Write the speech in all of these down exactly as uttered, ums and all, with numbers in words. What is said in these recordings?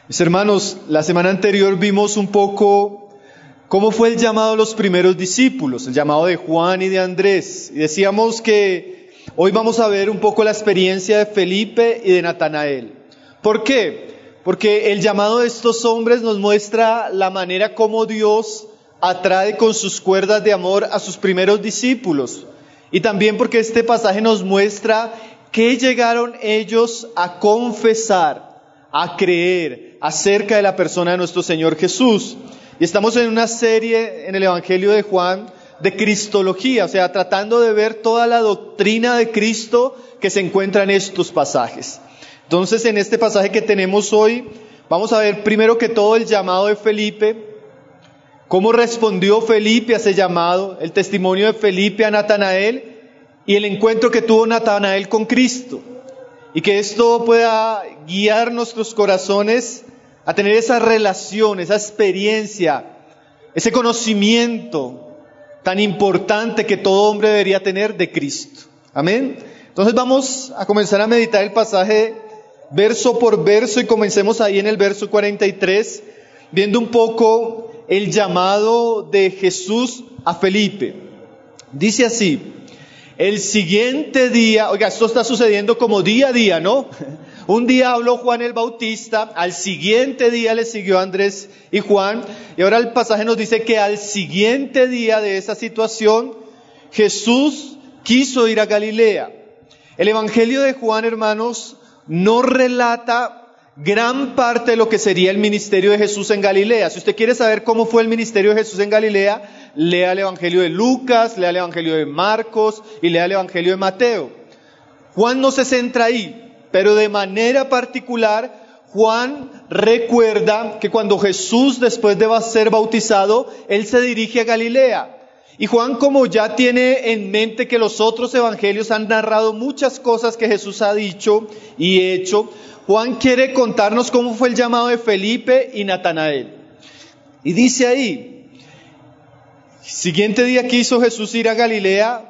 Mis hermanos, la semana anterior vimos un poco cómo fue el llamado de los primeros discípulos, el llamado de Juan y de Andrés. Y decíamos que hoy vamos a ver un poco la experiencia de Felipe y de Natanael. ¿Por qué? Porque el llamado de estos hombres nos muestra la manera como Dios atrae con sus cuerdas de amor a sus primeros discípulos. Y también porque este pasaje nos muestra que llegaron ellos a confesar, a creer acerca de la persona de nuestro Señor Jesús. Y estamos en una serie en el Evangelio de Juan de Cristología, o sea, tratando de ver toda la doctrina de Cristo que se encuentra en estos pasajes. Entonces, en este pasaje que tenemos hoy, vamos a ver primero que todo el llamado de Felipe, cómo respondió Felipe a ese llamado, el testimonio de Felipe a Natanael y el encuentro que tuvo Natanael con Cristo. Y que esto pueda guiar nuestros corazones a tener esa relación, esa experiencia, ese conocimiento tan importante que todo hombre debería tener de Cristo. Amén. Entonces vamos a comenzar a meditar el pasaje verso por verso y comencemos ahí en el verso cuarenta y tres, viendo un poco el llamado de Jesús a Felipe. Dice así: el siguiente día, oiga, esto está sucediendo como día a día, ¿no? Un día habló Juan el Bautista, al siguiente día le siguió Andrés y Juan, y ahora el pasaje nos dice que al siguiente día de esa situación, Jesús quiso ir a Galilea. El Evangelio de Juan, hermanos, no relata gran parte de lo que sería el ministerio de Jesús en Galilea. Si usted quiere saber cómo fue el ministerio de Jesús en Galilea, lea el Evangelio de Lucas, lea el Evangelio de Marcos y lea el Evangelio de Mateo. Juan no se centra ahí, pero de manera particular Juan recuerda que cuando Jesús, después de ser bautizado, él se dirige a Galilea. Y Juan, como ya tiene en mente que los otros evangelios han narrado muchas cosas que Jesús ha dicho y hecho, Juan quiere contarnos cómo fue el llamado de Felipe y Natanael. Y dice ahí: siguiente día quiso Jesús ir a Galilea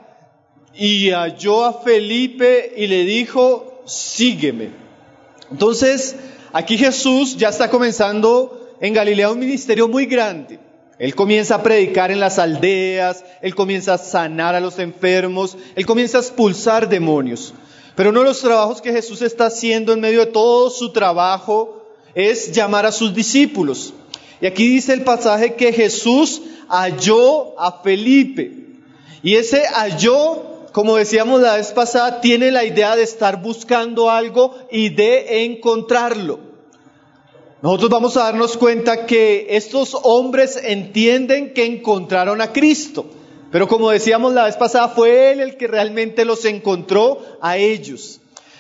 y halló a Felipe y le dijo: sígueme. Entonces, aquí Jesús ya está comenzando en Galilea un ministerio muy grande. Él comienza a predicar en las aldeas, Él comienza a sanar a los enfermos, Él comienza a expulsar demonios. Pero uno de los trabajos que Jesús está haciendo en medio de todo su trabajo es llamar a sus discípulos. Y aquí dice el pasaje que Jesús halló a Felipe. Y ese halló, como decíamos la vez pasada, tiene la idea de estar buscando algo y de encontrarlo. Nosotros vamos a darnos cuenta que estos hombres entienden que encontraron a Cristo. Pero como decíamos la vez pasada, fue Él el que realmente los encontró a ellos.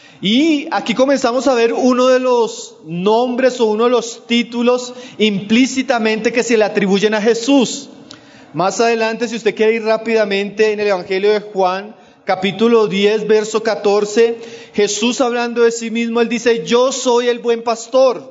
Y aquí comenzamos a ver uno de los nombres o uno de los títulos implícitamente que se le atribuyen a Jesús. Más adelante, si usted quiere ir rápidamente en el Evangelio de Juan, capítulo diez, verso catorce, Jesús hablando de sí mismo, Él dice: yo soy el buen pastor.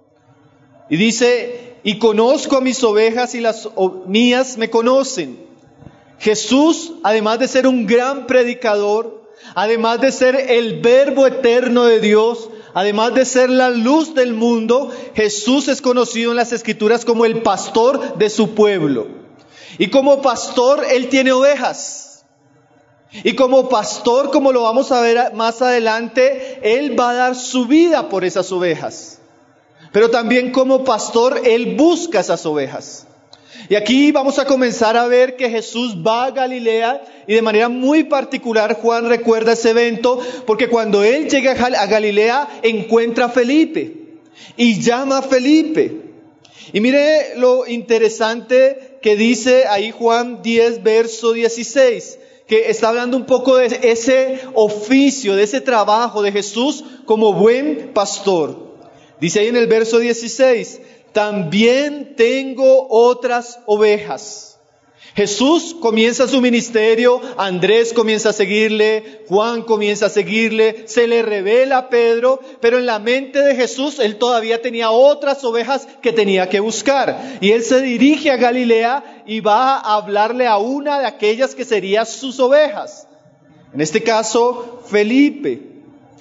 Y dice: y conozco a mis ovejas y las mías me conocen. Jesús, además de ser un gran predicador, además de ser el verbo eterno de Dios, además de ser la luz del mundo, Jesús es conocido en las Escrituras como el pastor de su pueblo. Y como pastor, Él tiene ovejas. Y como pastor, como lo vamos a ver más adelante, Él va a dar su vida por esas ovejas. Pero también como pastor, Él busca esas ovejas. Y aquí vamos a comenzar a ver que Jesús va a Galilea y de manera muy particular Juan recuerda ese evento porque cuando Él llega a Galilea encuentra a Felipe y llama a Felipe. Y mire lo interesante que dice ahí Juan diez, verso dieciséis, que está hablando un poco de ese oficio, de ese trabajo de Jesús como buen pastor. Dice ahí en el verso dieciséis: también tengo otras ovejas. Jesús comienza su ministerio, Andrés comienza a seguirle, Juan comienza a seguirle, se le revela a Pedro, pero en la mente de Jesús él todavía tenía otras ovejas que tenía que buscar. Y él se dirige a Galilea y va a hablarle a una de aquellas que serían sus ovejas. En este caso, Felipe.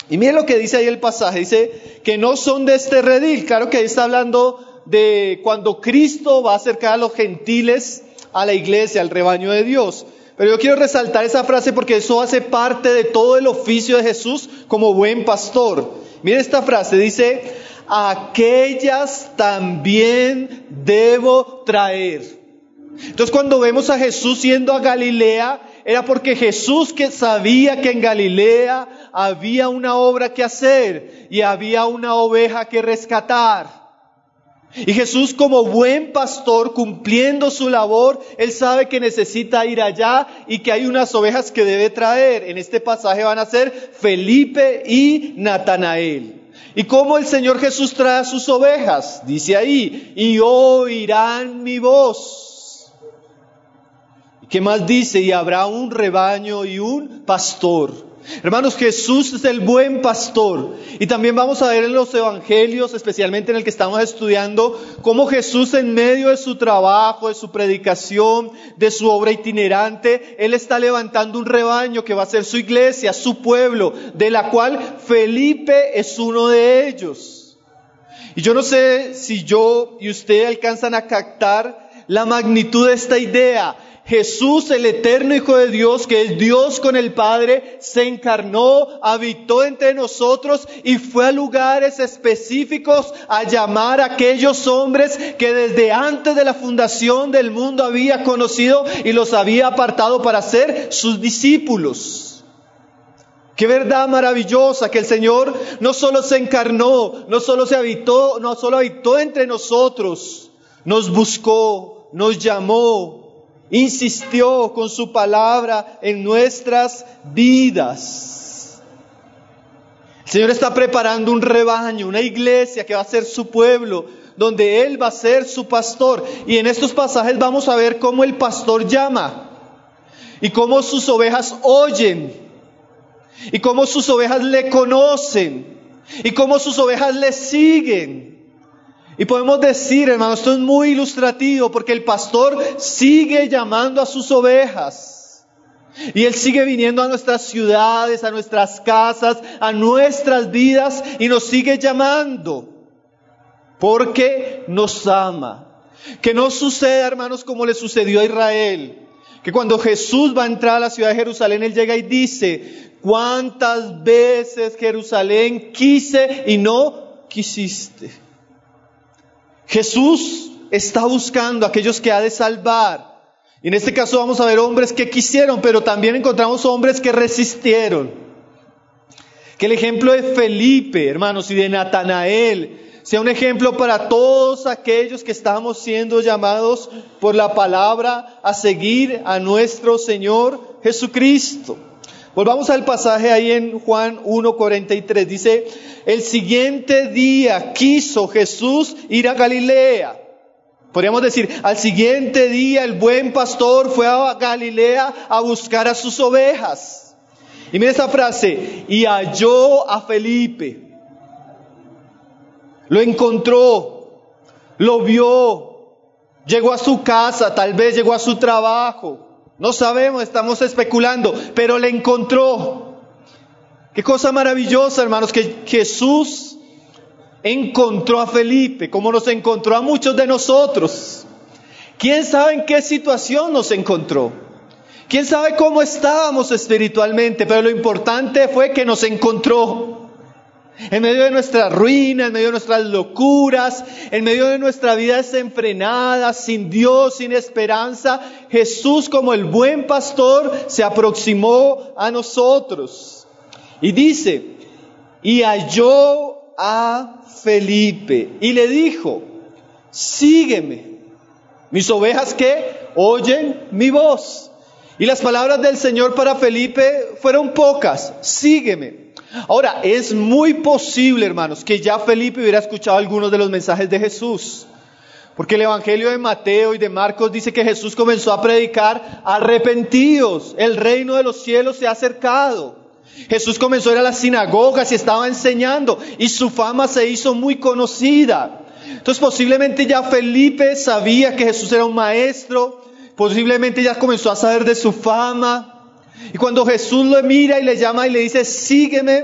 Y miren lo que dice ahí el pasaje, dice que no son de este redil. Claro que ahí está hablando de cuando Cristo va a acercar a los gentiles a la iglesia, al rebaño de Dios. Pero yo quiero resaltar esa frase porque eso hace parte de todo el oficio de Jesús como buen pastor. Miren esta frase, dice, aquellas también debo traer. Entonces cuando vemos a Jesús yendo a Galilea, era porque Jesús que sabía que en Galilea había una obra que hacer y había una oveja que rescatar. Y Jesús, como buen pastor, cumpliendo su labor, Él sabe que necesita ir allá y que hay unas ovejas que debe traer. En este pasaje van a ser Felipe y Natanael. ¿Y cómo el Señor Jesús trae a sus ovejas? Dice ahí, y oirán mi voz. ¿Y qué más dice? Y habrá un rebaño y un pastor. Hermanos, Jesús es el buen pastor. Y también vamos a ver en los evangelios, especialmente en el que estamos estudiando, cómo Jesús en medio de su trabajo, de su predicación, de su obra itinerante, Él está levantando un rebaño que va a ser su iglesia, su pueblo, de la cual Felipe es uno de ellos. Y yo no sé si yo y usted alcanzan a captar la magnitud de esta idea. Jesús, el eterno Hijo de Dios, que es Dios con el Padre, se encarnó, habitó entre nosotros y fue a lugares específicos a llamar a aquellos hombres que desde antes de la fundación del mundo había conocido y los había apartado para ser sus discípulos. Qué verdad maravillosa que el Señor no solo se encarnó, no solo se habitó, no solo habitó entre nosotros, nos buscó, nos llamó, insistió con su palabra en nuestras vidas. El Señor está preparando un rebaño, una iglesia que va a ser su pueblo, donde Él va a ser su pastor. Y en estos pasajes vamos a ver cómo el pastor llama y cómo sus ovejas oyen y cómo sus ovejas le conocen y cómo sus ovejas le siguen. Y podemos decir, hermanos, esto es muy ilustrativo porque el pastor sigue llamando a sus ovejas. Y Él sigue viniendo a nuestras ciudades, a nuestras casas, a nuestras vidas y nos sigue llamando. Porque nos ama. Que no suceda, hermanos, como le sucedió a Israel. Que cuando Jesús va a entrar a la ciudad de Jerusalén, Él llega y dice, ¿cuántas veces, Jerusalén, quise y no quisiste? Jesús está buscando a aquellos que ha de salvar. Y en este caso vamos a ver hombres que quisieron, pero también encontramos hombres que resistieron. Que el ejemplo de Felipe, hermanos, y de Natanael sea un ejemplo para todos aquellos que estamos siendo llamados por la palabra a seguir a nuestro Señor Jesucristo. Volvamos al pasaje ahí en Juan uno cuarenta y tres. Dice, el siguiente día quiso Jesús ir a Galilea. Podríamos decir, al siguiente día el buen pastor fue a Galilea a buscar a sus ovejas. Y mira esta frase, y halló a Felipe. Lo encontró, lo vio, llegó a su casa, tal vez llegó a su trabajo. No sabemos, estamos especulando, pero le encontró. Qué cosa maravillosa, hermanos, que Jesús encontró a Felipe, como nos encontró a muchos de nosotros. ¿Quién sabe en qué situación nos encontró? ¿Quién sabe cómo estábamos espiritualmente? Pero lo importante fue que nos encontró. En medio de nuestra ruina, en medio de nuestras locuras, en medio de nuestra vida desenfrenada, sin Dios, sin esperanza, Jesús, como el buen pastor, se aproximó a nosotros. Y dice, y halló a Felipe, y le dijo, sígueme. Mis ovejas que oyen mi voz. Y las palabras del Señor para Felipe fueron pocas, sígueme. Ahora, es muy posible, hermanos, que ya Felipe hubiera escuchado algunos de los mensajes de Jesús. Porque el Evangelio de Mateo y de Marcos dice que Jesús comenzó a predicar, arrepentidos, el reino de los cielos se ha acercado. Jesús comenzó a ir a las sinagogas y estaba enseñando, y su fama se hizo muy conocida. Entonces posiblemente ya Felipe sabía que Jesús era un maestro, posiblemente ya comenzó a saber de su fama. Y cuando Jesús lo mira y le llama y le dice, sígueme,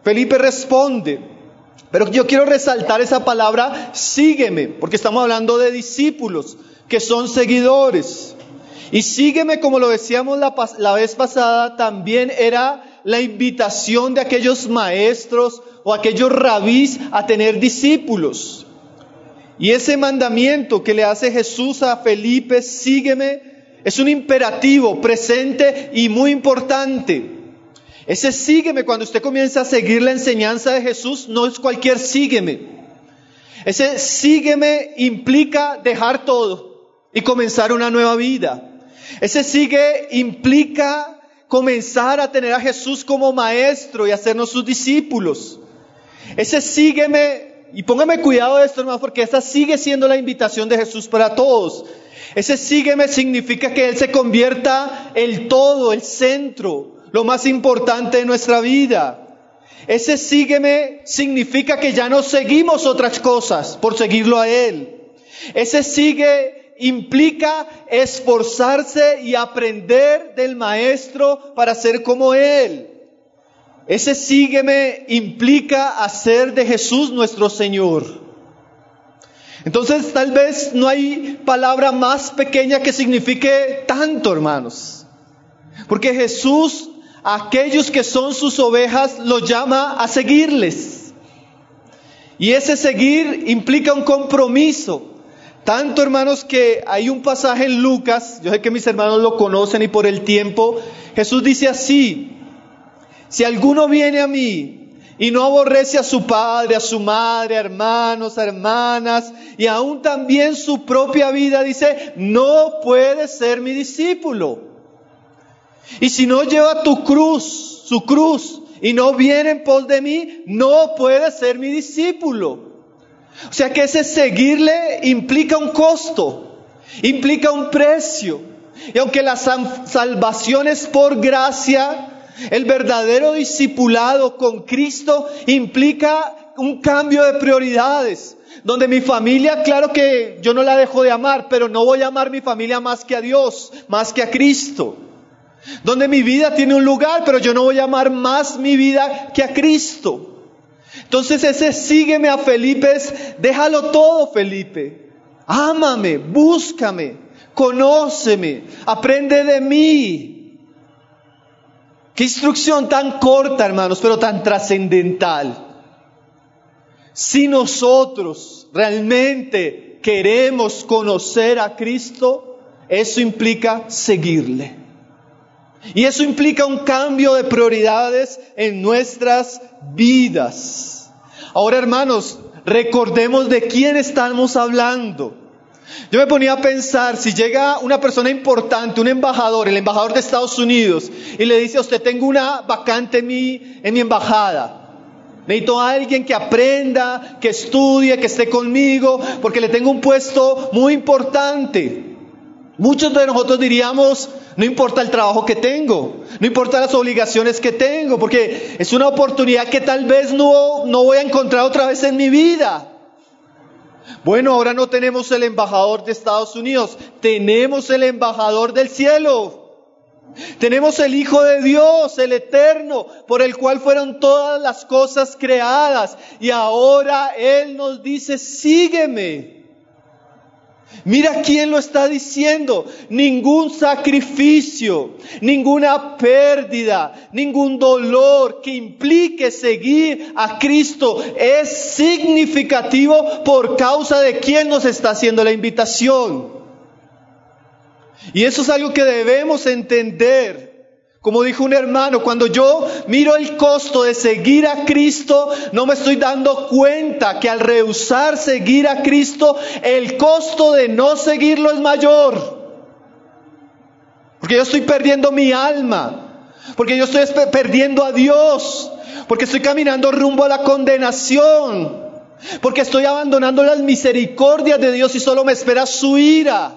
Felipe responde, pero yo quiero resaltar esa palabra, sígueme, porque estamos hablando de discípulos, que son seguidores. Y sígueme, como lo decíamos la, la vez pasada, también era la invitación de aquellos maestros o aquellos rabís a tener discípulos. Y ese mandamiento que le hace Jesús a Felipe, sígueme, es un imperativo presente y muy importante. Ese sígueme, cuando usted comienza a seguir la enseñanza de Jesús, no es cualquier sígueme. Ese sígueme implica dejar todo y comenzar una nueva vida. Ese sigue implica comenzar a tener a Jesús como maestro y hacernos sus discípulos. Ese sígueme, y póngame cuidado de esto, hermano, porque esta sigue siendo la invitación de Jesús para todos. Ese sígueme significa que Él se convierta el todo, el centro, lo más importante de nuestra vida. Ese sígueme significa que ya no seguimos otras cosas por seguirlo a Él. Ese sigue implica esforzarse y aprender del Maestro para ser como Él. Ese sígueme implica hacer de Jesús nuestro Señor. Entonces, tal vez no hay palabra más pequeña que signifique tanto, hermanos. Porque Jesús, a aquellos que son sus ovejas, los llama a seguirles. Y ese seguir implica un compromiso. Tanto, hermanos, que hay un pasaje en Lucas, yo sé que mis hermanos lo conocen y por el tiempo, Jesús dice así: si alguno viene a mí y no aborrece a su padre, a su madre, a hermanos, a hermanas, y aún también su propia vida, dice, no puede ser mi discípulo. Y si no lleva tu cruz, su cruz, y no viene en pos de mí, no puede ser mi discípulo. O sea que ese seguirle implica un costo, implica un precio. Y aunque la salvación es por gracia, el verdadero discipulado con Cristo implica un cambio de prioridades. Donde mi familia, claro que yo no la dejo de amar, pero no voy a amar mi familia más que a Dios, más que a Cristo. Donde mi vida tiene un lugar, pero yo no voy a amar más mi vida que a Cristo. Entonces ese sígueme a Felipe es, déjalo todo, Felipe. Ámame, búscame, conóceme, aprende de mí. Qué instrucción tan corta, hermanos, pero tan trascendental. Si nosotros realmente queremos conocer a Cristo, eso implica seguirle. Y eso implica un cambio de prioridades en nuestras vidas. Ahora, hermanos, recordemos de quién estamos hablando. Yo me ponía a pensar, si llega una persona importante, un embajador, el embajador de Estados Unidos, y le dice a usted, tengo una vacante en mi, en mi embajada. Necesito a alguien que aprenda, que estudie, que esté conmigo, porque le tengo un puesto muy importante. Muchos de nosotros diríamos, no importa el trabajo que tengo, no importa las obligaciones que tengo, porque es una oportunidad que tal vez no, no voy a encontrar otra vez en mi vida. Bueno, ahora no tenemos el embajador de Estados Unidos, tenemos el embajador del cielo. Tenemos el Hijo de Dios, el Eterno, por el cual fueron todas las cosas creadas. Y ahora Él nos dice, sígueme. Mira quién lo está diciendo. Ningún sacrificio, ninguna pérdida, ningún dolor que implique seguir a Cristo es significativo por causa de quién nos está haciendo la invitación. Y eso es algo que debemos entender. Como dijo un hermano, cuando yo miro el costo de seguir a Cristo, no me estoy dando cuenta que al rehusar seguir a Cristo, el costo de no seguirlo es mayor. Porque yo estoy perdiendo mi alma, porque yo estoy perdiendo a Dios, porque estoy caminando rumbo a la condenación, porque estoy abandonando las misericordias de Dios y solo me espera su ira.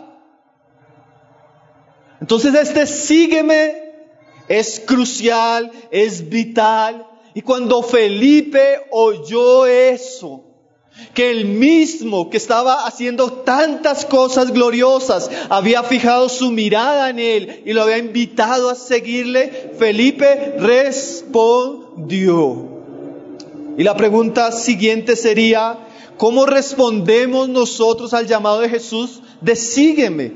Entonces este sígueme es crucial, es vital. Y cuando Felipe oyó eso, que el mismo que estaba haciendo tantas cosas gloriosas, había fijado su mirada en él y lo había invitado a seguirle, Felipe respondió. Y la pregunta siguiente sería, ¿cómo respondemos nosotros al llamado de Jesús de sígueme?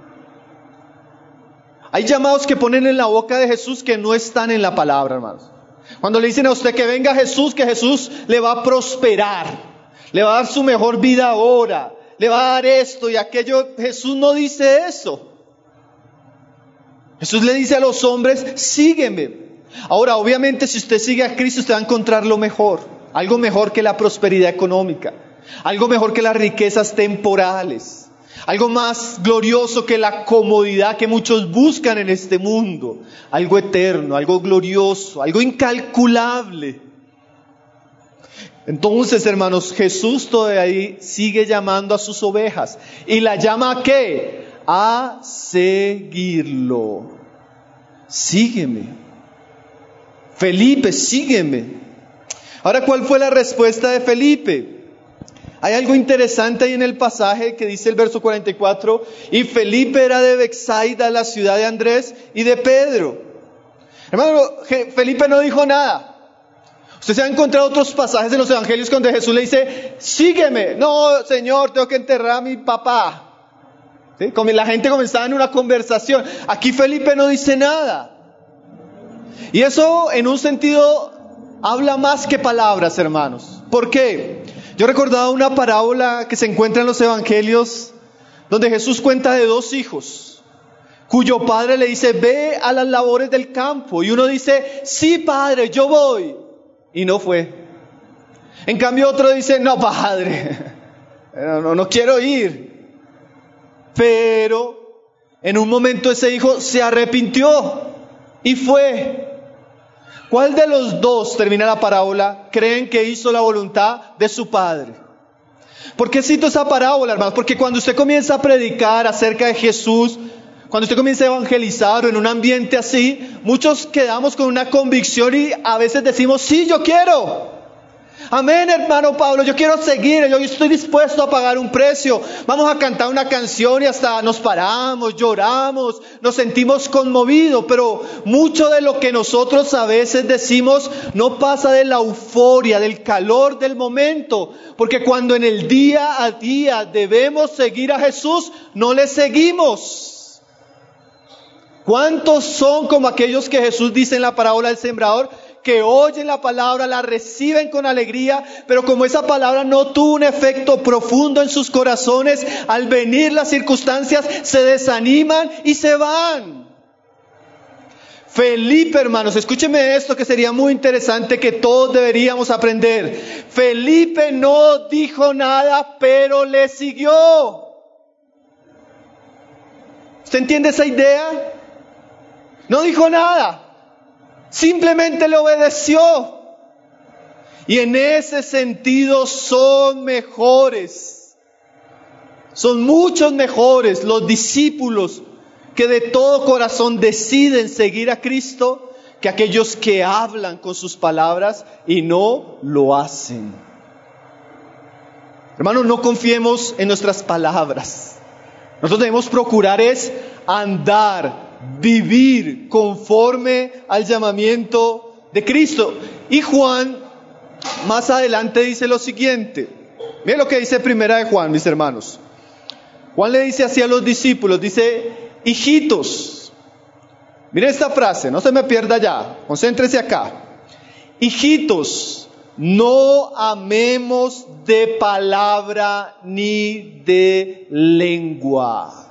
Hay llamados que ponen en la boca de Jesús que no están en la palabra, hermanos. Cuando le dicen a usted que venga Jesús, que Jesús le va a prosperar, le va a dar su mejor vida ahora, le va a dar esto y aquello, Jesús no dice eso. Jesús le dice a los hombres, sígueme. Ahora, obviamente, si usted sigue a Cristo, usted va a encontrar lo mejor. Algo mejor que la prosperidad económica. Algo mejor que las riquezas temporales. Algo más glorioso que la comodidad que muchos buscan en este mundo. Algo eterno, algo glorioso, algo incalculable. Entonces, hermanos, Jesús todavía sigue llamando a sus ovejas. ¿Y la llama a qué? A seguirlo. Sígueme. Felipe, sígueme. Ahora, ¿cuál fue la respuesta de Felipe? Hay algo interesante ahí en el pasaje que dice el verso cuarenta y cuatro. Y Felipe era de Betsaida, la ciudad de Andrés y de Pedro. Hermano, Felipe no dijo nada. Usted se ha encontrado otros pasajes en los evangelios donde Jesús le dice, sígueme. No, Señor, tengo que enterrar a mi papá. ¿Sí? Como la gente comenzaba en una conversación. Aquí Felipe no dice nada. Y eso en un sentido habla más que palabras, hermanos. ¿Por qué? Yo recordaba una parábola que se encuentra en los evangelios donde Jesús cuenta de dos hijos cuyo padre le dice, ve a las labores del campo. Y uno dice, sí, padre, yo voy. Y no fue. En cambio otro dice, no, padre, no, no, no quiero ir. Pero en un momento ese hijo se arrepintió y fue. ¿Cuál de los dos, termina la parábola, creen que hizo la voluntad de su padre? ¿Por qué cito esa parábola, hermanos? Porque cuando usted comienza a predicar acerca de Jesús, cuando usted comienza a evangelizar o en un ambiente así, muchos quedamos con una convicción y a veces decimos, sí, yo quiero. Amén, hermano Pablo, yo quiero seguir, yo estoy dispuesto a pagar un precio. Vamos a cantar una canción y hasta nos paramos, lloramos, nos sentimos conmovidos. Pero mucho de lo que nosotros a veces decimos no pasa de la euforia, del calor del momento. Porque cuando en el día a día debemos seguir a Jesús, no le seguimos. ¿Cuántos son como aquellos que Jesús dice en la parábola del sembrador? Que oyen la palabra, la reciben con alegría, pero como esa palabra no tuvo un efecto profundo en sus corazones, al venir las circunstancias se desaniman y se van. Felipe, hermanos, escúcheme esto que sería muy interesante que todos deberíamos aprender. Felipe no dijo nada, pero le siguió. ¿Usted entiende esa idea? No dijo nada. Simplemente le obedeció. Y en ese sentido son mejores. Son muchos mejores los discípulos que de todo corazón deciden seguir a Cristo que aquellos que hablan con sus palabras y no lo hacen. Hermanos, no confiemos en nuestras palabras. Nosotros debemos procurar es andar, vivir conforme al llamamiento de Cristo. Y Juan más adelante dice lo siguiente. Miren lo que dice primera de Juan, mis hermanos. Juan le dice así a los discípulos, dice, hijitos. Miren esta frase, no se me pierda ya, concéntrese acá. Hijitos, no amemos de palabra ni de lengua.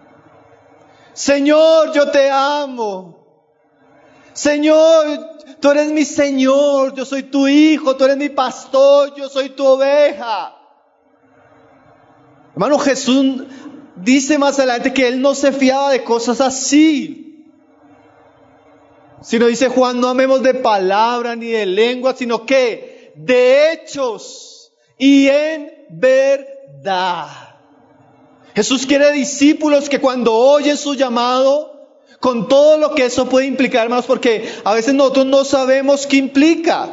Señor, yo te amo. Señor, tú eres mi Señor, yo soy tu hijo, tú eres mi pastor, yo soy tu oveja. Hermano, Jesús dice más adelante que Él no se fiaba de cosas así. Sino dice Juan, no amemos de palabra ni de lengua, sino que de hechos y en verdad. Jesús quiere discípulos que cuando oyen su llamado, con todo lo que eso puede implicar, hermanos, porque a veces nosotros no sabemos qué implica.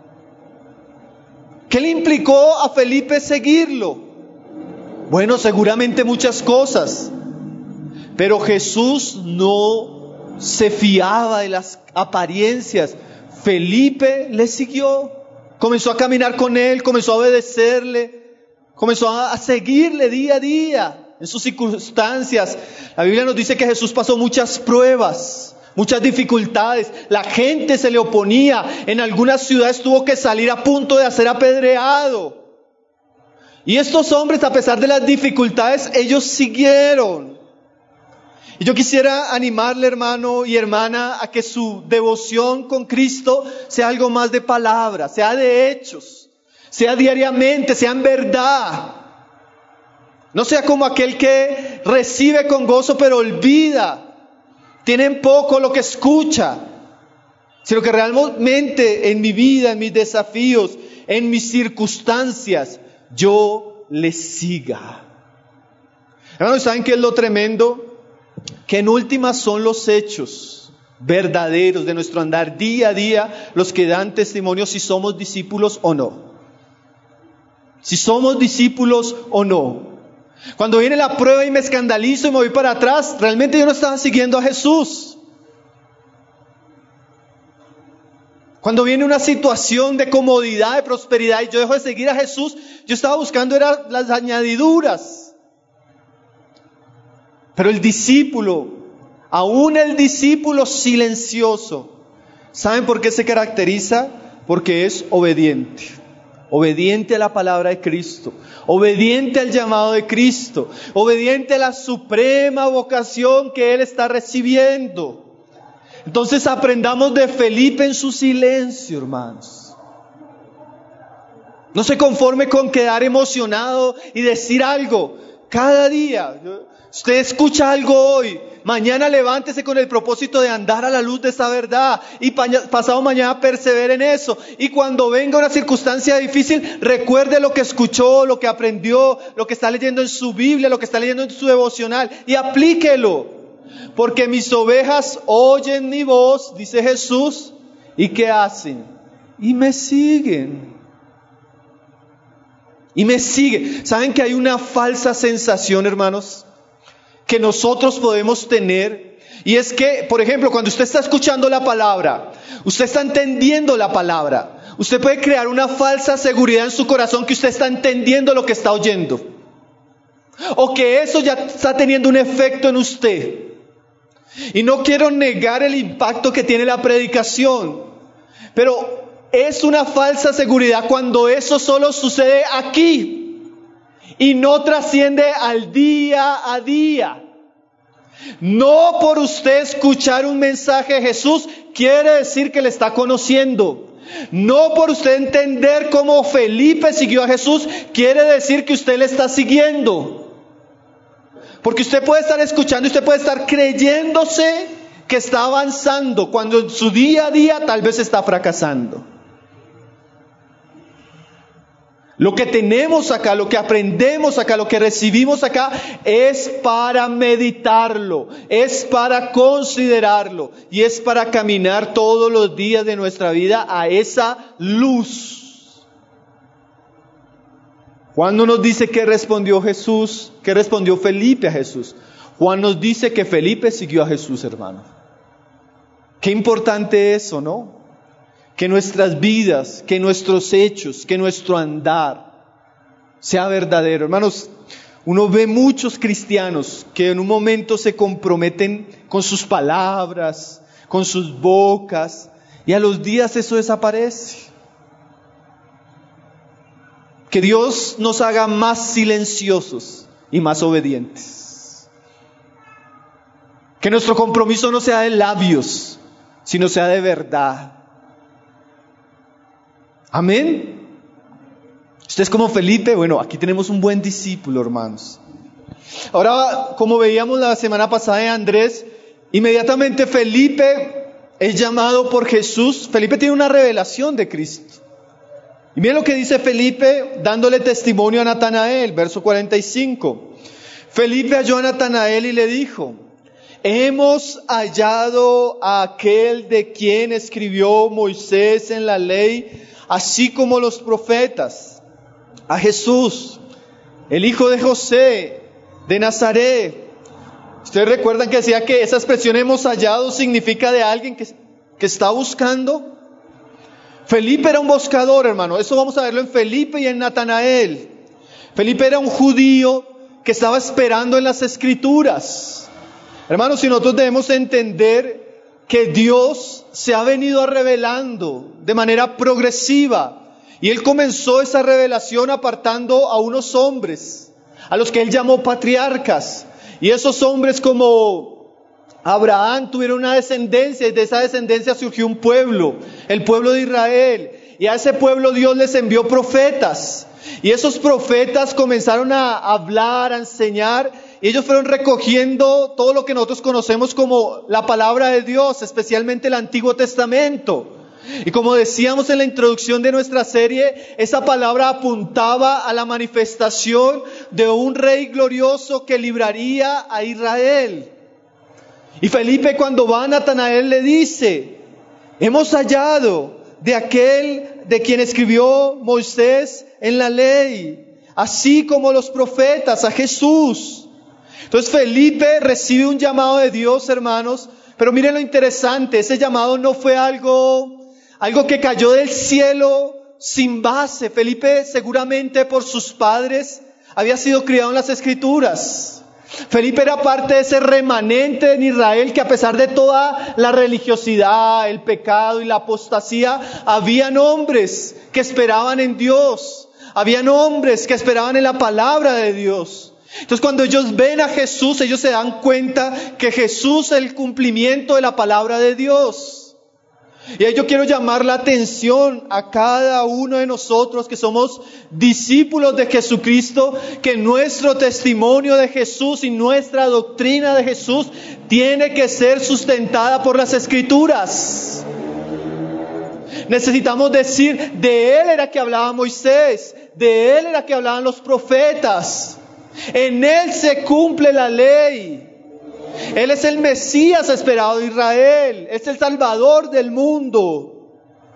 ¿Qué le implicó a Felipe seguirlo? Bueno, seguramente muchas cosas. Pero Jesús no se fiaba de las apariencias. Felipe le siguió. comenzó a caminar con Él, comenzó a obedecerle, comenzó a, a seguirle día a día en sus circunstancias. La Biblia nos dice que Jesús pasó muchas pruebas, muchas dificultades. La gente se le oponía. En algunas ciudades tuvo que salir a punto de ser apedreado. Y estos hombres, a pesar de las dificultades, ellos siguieron. Y yo quisiera animarle, hermano y hermana, a que su devoción con Cristo sea algo más de palabras, sea de hechos, sea diariamente, sea en verdad. No sea como aquel que recibe con gozo pero olvida, tiene en poco lo que escucha, sino que realmente en mi vida, en mis desafíos, en mis circunstancias, yo le siga. Hermanos, ¿saben qué es lo tremendo? Que en últimas son los hechos verdaderos de nuestro andar día a día los que dan testimonio si somos discípulos o no. Si somos discípulos o no. Cuando viene la prueba y me escandalizo y me voy para atrás, realmente yo no estaba siguiendo a Jesús. Cuando viene una situación de comodidad, de prosperidad y yo dejo de seguir a Jesús, yo estaba buscando era las añadiduras. Pero el discípulo, aún el discípulo silencioso, ¿saben por qué se caracteriza? Porque es obediente. Obediente a la palabra de Cristo, obediente al llamado de Cristo, obediente a la suprema vocación que Él está recibiendo. Entonces aprendamos de Felipe en su silencio, hermanos. No se conforme con quedar emocionado y decir algo. Cada día, usted escucha algo hoy, mañana levántese con el propósito de andar a la luz de esa verdad y pasado mañana persevere en eso. Y cuando venga una circunstancia difícil, recuerde lo que escuchó, lo que aprendió, lo que está leyendo en su Biblia, lo que está leyendo en su devocional y aplíquelo. Porque mis ovejas oyen mi voz, dice Jesús, ¿y qué hacen? Y me siguen. Y me sigue. ¿Saben que hay una falsa sensación, hermanos, que nosotros podemos tener? Y es que, por ejemplo, cuando usted está escuchando la palabra, usted está entendiendo la palabra, usted puede crear una falsa seguridad en su corazón que usted está entendiendo lo que está oyendo. O que eso ya está teniendo un efecto en usted. Y no quiero negar el impacto que tiene la predicación, pero es una falsa seguridad cuando eso solo sucede aquí y no trasciende al día a día. No por usted escuchar un mensaje de Jesús quiere decir que le está conociendo. No por usted entender cómo Felipe siguió a Jesús quiere decir que usted le está siguiendo. Porque usted puede estar escuchando, usted puede estar creyéndose que está avanzando cuando en su día a día tal vez está fracasando. Lo que tenemos acá, lo que aprendemos acá, lo que recibimos acá es para meditarlo, es para considerarlo y es para caminar todos los días de nuestra vida a esa luz. Juan no nos dice qué respondió Jesús, qué respondió Felipe a Jesús. Juan nos dice que Felipe siguió a Jesús, hermano. Qué importante eso, ¿no? Que nuestras vidas, que nuestros hechos, que nuestro andar sea verdadero. Hermanos, uno ve muchos cristianos que en un momento se comprometen con sus palabras, con sus bocas, y a los días eso desaparece. Que Dios nos haga más silenciosos y más obedientes. Que nuestro compromiso no sea de labios, sino sea de verdad. Amén. Usted es como Felipe. Bueno, aquí tenemos un buen discípulo, hermanos. Ahora, como veíamos la semana pasada de Andrés, inmediatamente Felipe es llamado por Jesús. Felipe tiene una revelación de Cristo. Y miren lo que dice Felipe dándole testimonio a Natanael, verso cuarenta y cinco. Felipe halló a Natanael y le dijo: hemos hallado a aquel de quien escribió Moisés en la ley, así como los profetas, a Jesús, el hijo de José, de Nazaret. Ustedes recuerdan que decía que esa expresión hemos hallado significa de alguien que, que está buscando. Felipe era un buscador, hermano. Eso vamos a verlo en Felipe y en Natanael. Felipe era un judío que estaba esperando en las Escrituras. Hermanos, si nosotros debemos entender que Dios se ha venido revelando de manera progresiva. Y Él comenzó esa revelación apartando a unos hombres, a los que Él llamó patriarcas. Y esos hombres como Abraham tuvieron una descendencia, y de esa descendencia surgió un pueblo, el pueblo de Israel. Y a ese pueblo Dios les envió profetas. Y esos profetas comenzaron a hablar, a enseñar, y ellos fueron recogiendo todo lo que nosotros conocemos como la palabra de Dios, especialmente el Antiguo Testamento. Y como decíamos en la introducción de nuestra serie, esa palabra apuntaba a la manifestación de un rey glorioso que libraría a Israel. Y Felipe, cuando va a Natanael, le dice: hemos hallado de aquel de quien escribió Moisés en la ley, así como los profetas, a Jesús. Entonces Felipe recibe un llamado de Dios, hermanos, pero miren lo interesante, ese llamado no fue algo, algo que cayó del cielo sin base. Felipe, seguramente por sus padres, había sido criado en las Escrituras. Felipe era parte de ese remanente en Israel que, a pesar de toda la religiosidad, el pecado y la apostasía, habían hombres que esperaban en Dios. Habían hombres que esperaban en la palabra de Dios. Entonces, cuando ellos ven a Jesús, ellos se dan cuenta que Jesús es el cumplimiento de la palabra de Dios. Y ahí yo quiero llamar la atención a cada uno de nosotros que somos discípulos de Jesucristo, que nuestro testimonio de Jesús y nuestra doctrina de Jesús tiene que ser sustentada por las Escrituras. Necesitamos decir: de Él era que hablaba Moisés, de Él era que hablaban los profetas, en Él se cumple la ley. Él es el Mesías esperado de Israel, es el Salvador del mundo.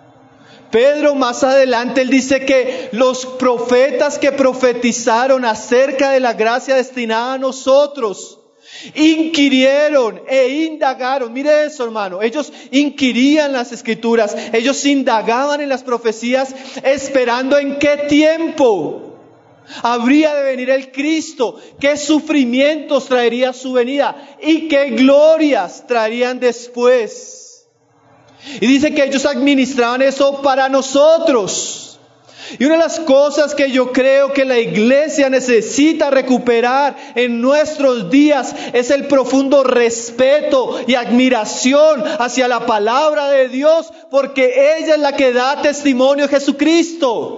Pedro más adelante, él dice que los profetas que profetizaron acerca de la gracia destinada a nosotros, inquirieron e indagaron. Mire eso, hermano, ellos inquirían las Escrituras, ellos indagaban en las profecías, esperando en qué tiempo habría de venir el Cristo, qué sufrimientos traería su venida y qué glorias traerían después. Y dice que ellos administraban eso para nosotros. Y una de las cosas que yo creo que la iglesia necesita recuperar en nuestros días es el profundo respeto y admiración hacia la palabra de Dios, porque ella es la que da testimonio de Jesucristo.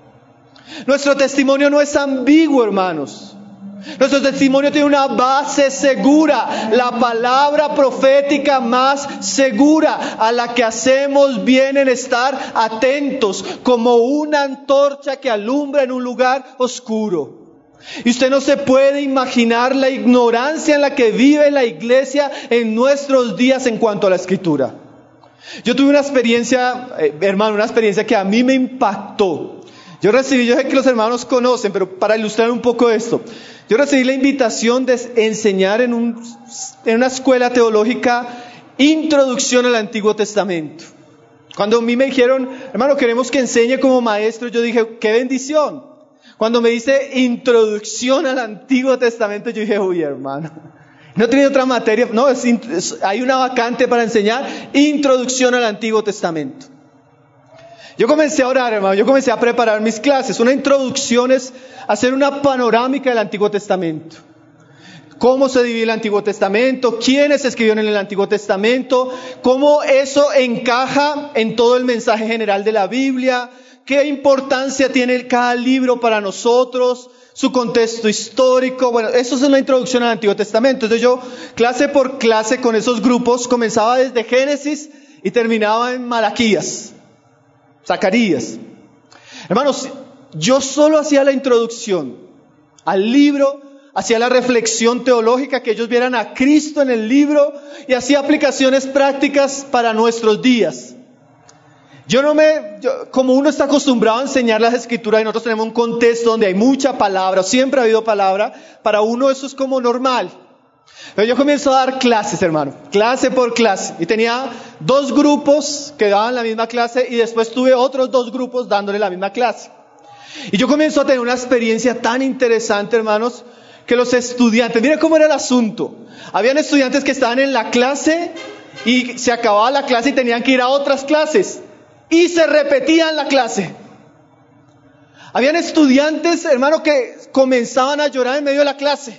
Nuestro testimonio no es ambiguo, hermanos. Nuestro testimonio tiene una base segura, la palabra profética más segura, a la que hacemos bien en estar atentos, como una antorcha que alumbra en un lugar oscuro. Y usted no se puede imaginar la ignorancia en la que vive la iglesia en nuestros días en cuanto a la Escritura. Yo tuve una experiencia, eh, hermano, una experiencia que a mí me impactó. Yo recibí, yo sé que los hermanos conocen, pero para ilustrar un poco esto, yo recibí la invitación de enseñar en, un, en una escuela teológica introducción al Antiguo Testamento. Cuando a mí me dijeron: hermano, queremos que enseñe como maestro, yo dije: qué bendición. Cuando me dice introducción al Antiguo Testamento, yo dije: uy, hermano, no he tenido otra materia. No, es, es, hay una vacante para enseñar introducción al Antiguo Testamento. Yo comencé a orar, hermano, yo comencé a preparar mis clases. Una introducción es hacer una panorámica del Antiguo Testamento. Cómo se divide el Antiguo Testamento, quiénes escribieron en el Antiguo Testamento, cómo eso encaja en todo el mensaje general de la Biblia, qué importancia tiene cada libro para nosotros, su contexto histórico. Bueno, eso es una introducción al Antiguo Testamento. Entonces yo, clase por clase con esos grupos, comenzaba desde Génesis y terminaba en Malaquías, Zacarías. Hermanos, yo solo hacía la introducción al libro, hacía la reflexión teológica, que ellos vieran a Cristo en el libro, y hacía aplicaciones prácticas para nuestros días. Yo no me, yo, como uno está acostumbrado a enseñar las Escrituras y nosotros tenemos un contexto donde hay mucha palabra, siempre ha habido palabra, para uno eso es como normal. Pero yo comienzo a dar clases, hermano, clase por clase. Y tenía dos grupos que daban la misma clase y después tuve otros dos grupos dándole la misma clase. Y yo comienzo a tener una experiencia tan interesante, hermanos, que los estudiantes, miren cómo era el asunto. Habían estudiantes que estaban en la clase y se acababa la clase y tenían que ir a otras clases. Y se repetían la clase. Habían estudiantes, hermano, que comenzaban a llorar en medio de la clase.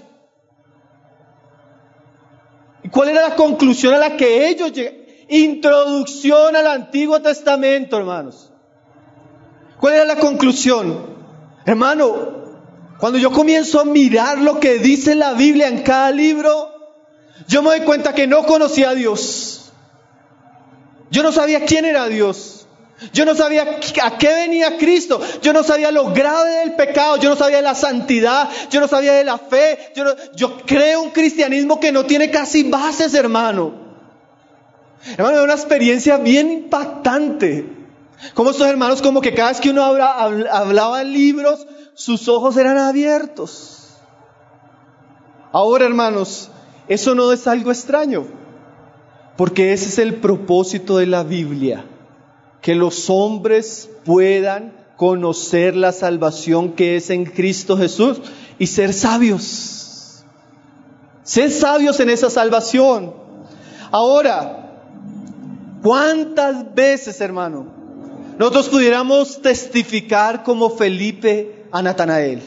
¿Y cuál era la conclusión a la que ellos llegaron? Introducción al Antiguo Testamento, hermanos. ¿Cuál era la conclusión? Hermano, cuando yo comienzo a mirar lo que dice la Biblia en cada libro, yo me doy cuenta que no conocía a Dios. Yo no sabía quién era Dios. Yo no sabía a qué venía Cristo. Yo no sabía lo grave del pecado. Yo no sabía de la santidad. Yo no sabía de la fe. Yo, no, yo creo un cristianismo que no tiene casi bases, hermano. Hermano, es una experiencia bien impactante. Como estos hermanos, como que cada vez que uno habla, hablaba en libros, sus ojos eran abiertos. Ahora, hermanos, eso no es algo extraño, porque ese es el propósito de la Biblia. Que los hombres puedan conocer la salvación que es en Cristo Jesús y ser sabios. Ser sabios en esa salvación. Ahora, ¿cuántas veces, hermano, nosotros pudiéramos testificar como Felipe a Natanael?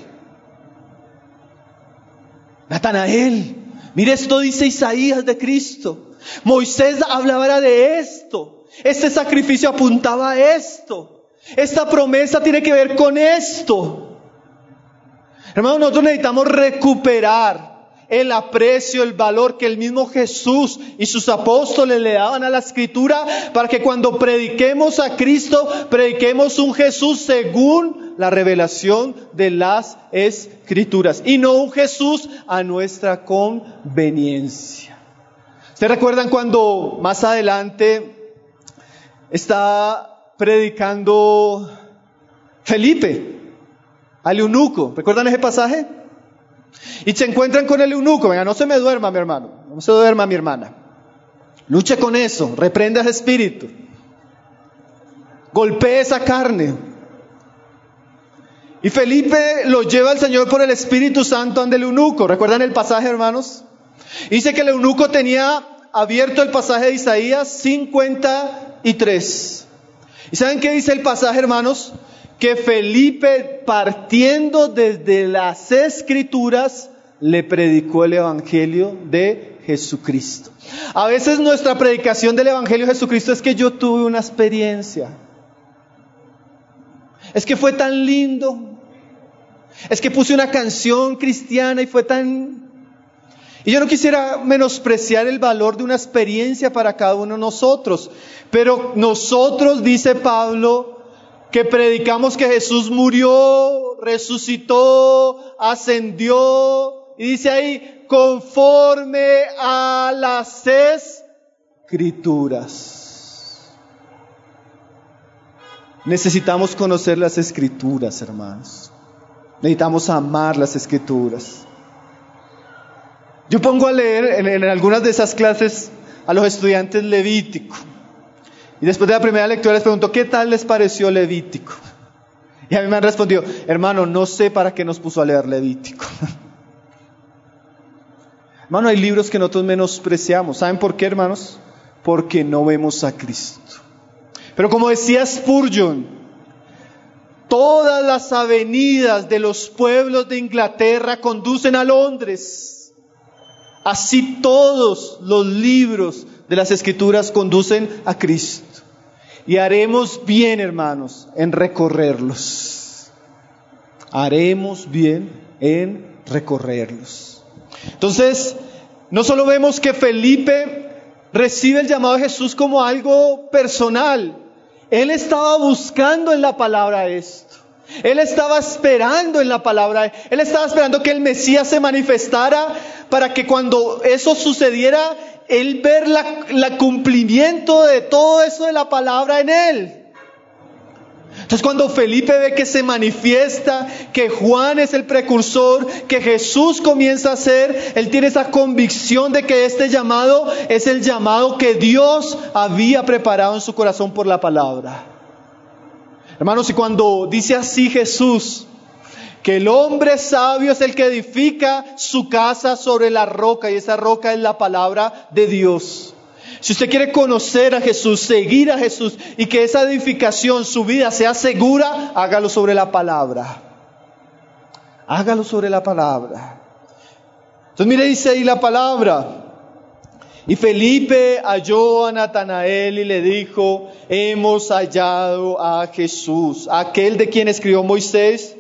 Natanael, mire, esto dice Isaías de Cristo. Moisés hablaba de esto. Este sacrificio apuntaba a esto. Esta promesa tiene que ver con esto. Hermanos, nosotros necesitamos recuperar el aprecio, el valor que el mismo Jesús y sus apóstoles le daban a la Escritura, para que cuando prediquemos a Cristo, prediquemos un Jesús según la revelación de las Escrituras, y no un Jesús a nuestra conveniencia. ¿Ustedes recuerdan cuando más adelante está predicando Felipe al eunuco? ¿Recuerdan ese pasaje? Y se encuentran con el eunuco. Venga, no se me duerma, mi hermano, no se duerma, mi hermana. Luche con eso, reprenda ese espíritu, golpee esa carne. Y Felipe lo lleva al Señor por el Espíritu Santo ante el eunuco. ¿Recuerdan el pasaje, hermanos? Dice que el eunuco tenía abierto el pasaje de Isaías cincuenta y tres. ¿Y saben qué dice el pasaje, hermanos? Que Felipe, partiendo desde las Escrituras, le predicó el Evangelio de Jesucristo. A veces nuestra predicación del Evangelio de Jesucristo es que yo tuve una experiencia. Es que fue tan lindo. Es que puse una canción cristiana y fue tan... Y yo no quisiera menospreciar el valor de una experiencia para cada uno de nosotros. Pero nosotros, dice Pablo, que predicamos que Jesús murió, resucitó, ascendió. Y dice ahí, conforme a las Escrituras. Necesitamos conocer las Escrituras, hermanos. Necesitamos amar las Escrituras. Yo pongo a leer en, en algunas de esas clases a los estudiantes Levítico. Y después de la primera lectura les pregunto, ¿qué tal les pareció Levítico? Y a mí me han respondido, hermano, no sé para qué nos puso a leer Levítico. Hermano, hay libros que nosotros menospreciamos. ¿Saben por qué, hermanos? Porque no vemos a Cristo. Pero como decía Spurgeon, todas las avenidas de los pueblos de Inglaterra conducen a Londres. Así todos los libros de las Escrituras conducen a Cristo. Y haremos bien, hermanos, en recorrerlos. Haremos bien en recorrerlos. Entonces, no solo vemos que Felipe recibe el llamado de Jesús como algo personal. Él estaba buscando en la palabra esto. Él estaba esperando en la palabra. Él estaba esperando que el Mesías se manifestara para que cuando eso sucediera, él ver la, la cumplimiento de todo eso de la palabra en él. Entonces cuando Felipe ve que se manifiesta, que Juan es el precursor, que Jesús comienza a hacer, él tiene esa convicción de que este llamado es el llamado que Dios había preparado en su corazón por la palabra. Hermanos, y cuando dice así Jesús, que el hombre sabio es el que edifica su casa sobre la roca, y esa roca es la palabra de Dios. Si usted quiere conocer a Jesús, seguir a Jesús y que esa edificación, su vida sea segura, hágalo sobre la palabra. Hágalo sobre la palabra. Entonces mire, dice ahí la palabra. Y Felipe halló a Natanael y le dijo, hemos hallado a Jesús, aquel de quien escribió Moisés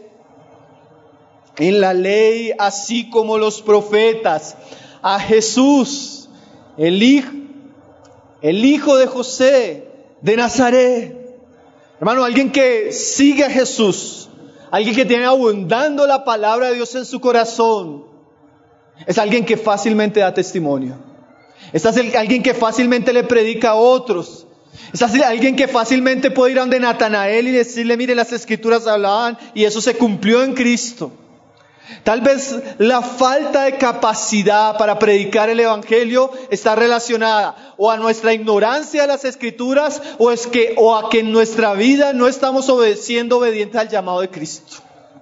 en la ley, así como los profetas, a Jesús, el hijo, el hijo de José, de Nazaret. Hermano, alguien que sigue a Jesús, alguien que tiene abundando la palabra de Dios en su corazón, es alguien que fácilmente da testimonio. Es alguien que fácilmente le predica a otros. Es alguien que fácilmente puede ir a donde Natanael y decirle, mire, las escrituras hablaban y eso se cumplió en Cristo. Tal vez la falta de capacidad para predicar el evangelio está relacionada o a nuestra ignorancia de las escrituras o es que o a que en nuestra vida no estamos obedeciendo obedientes al llamado de Cristo.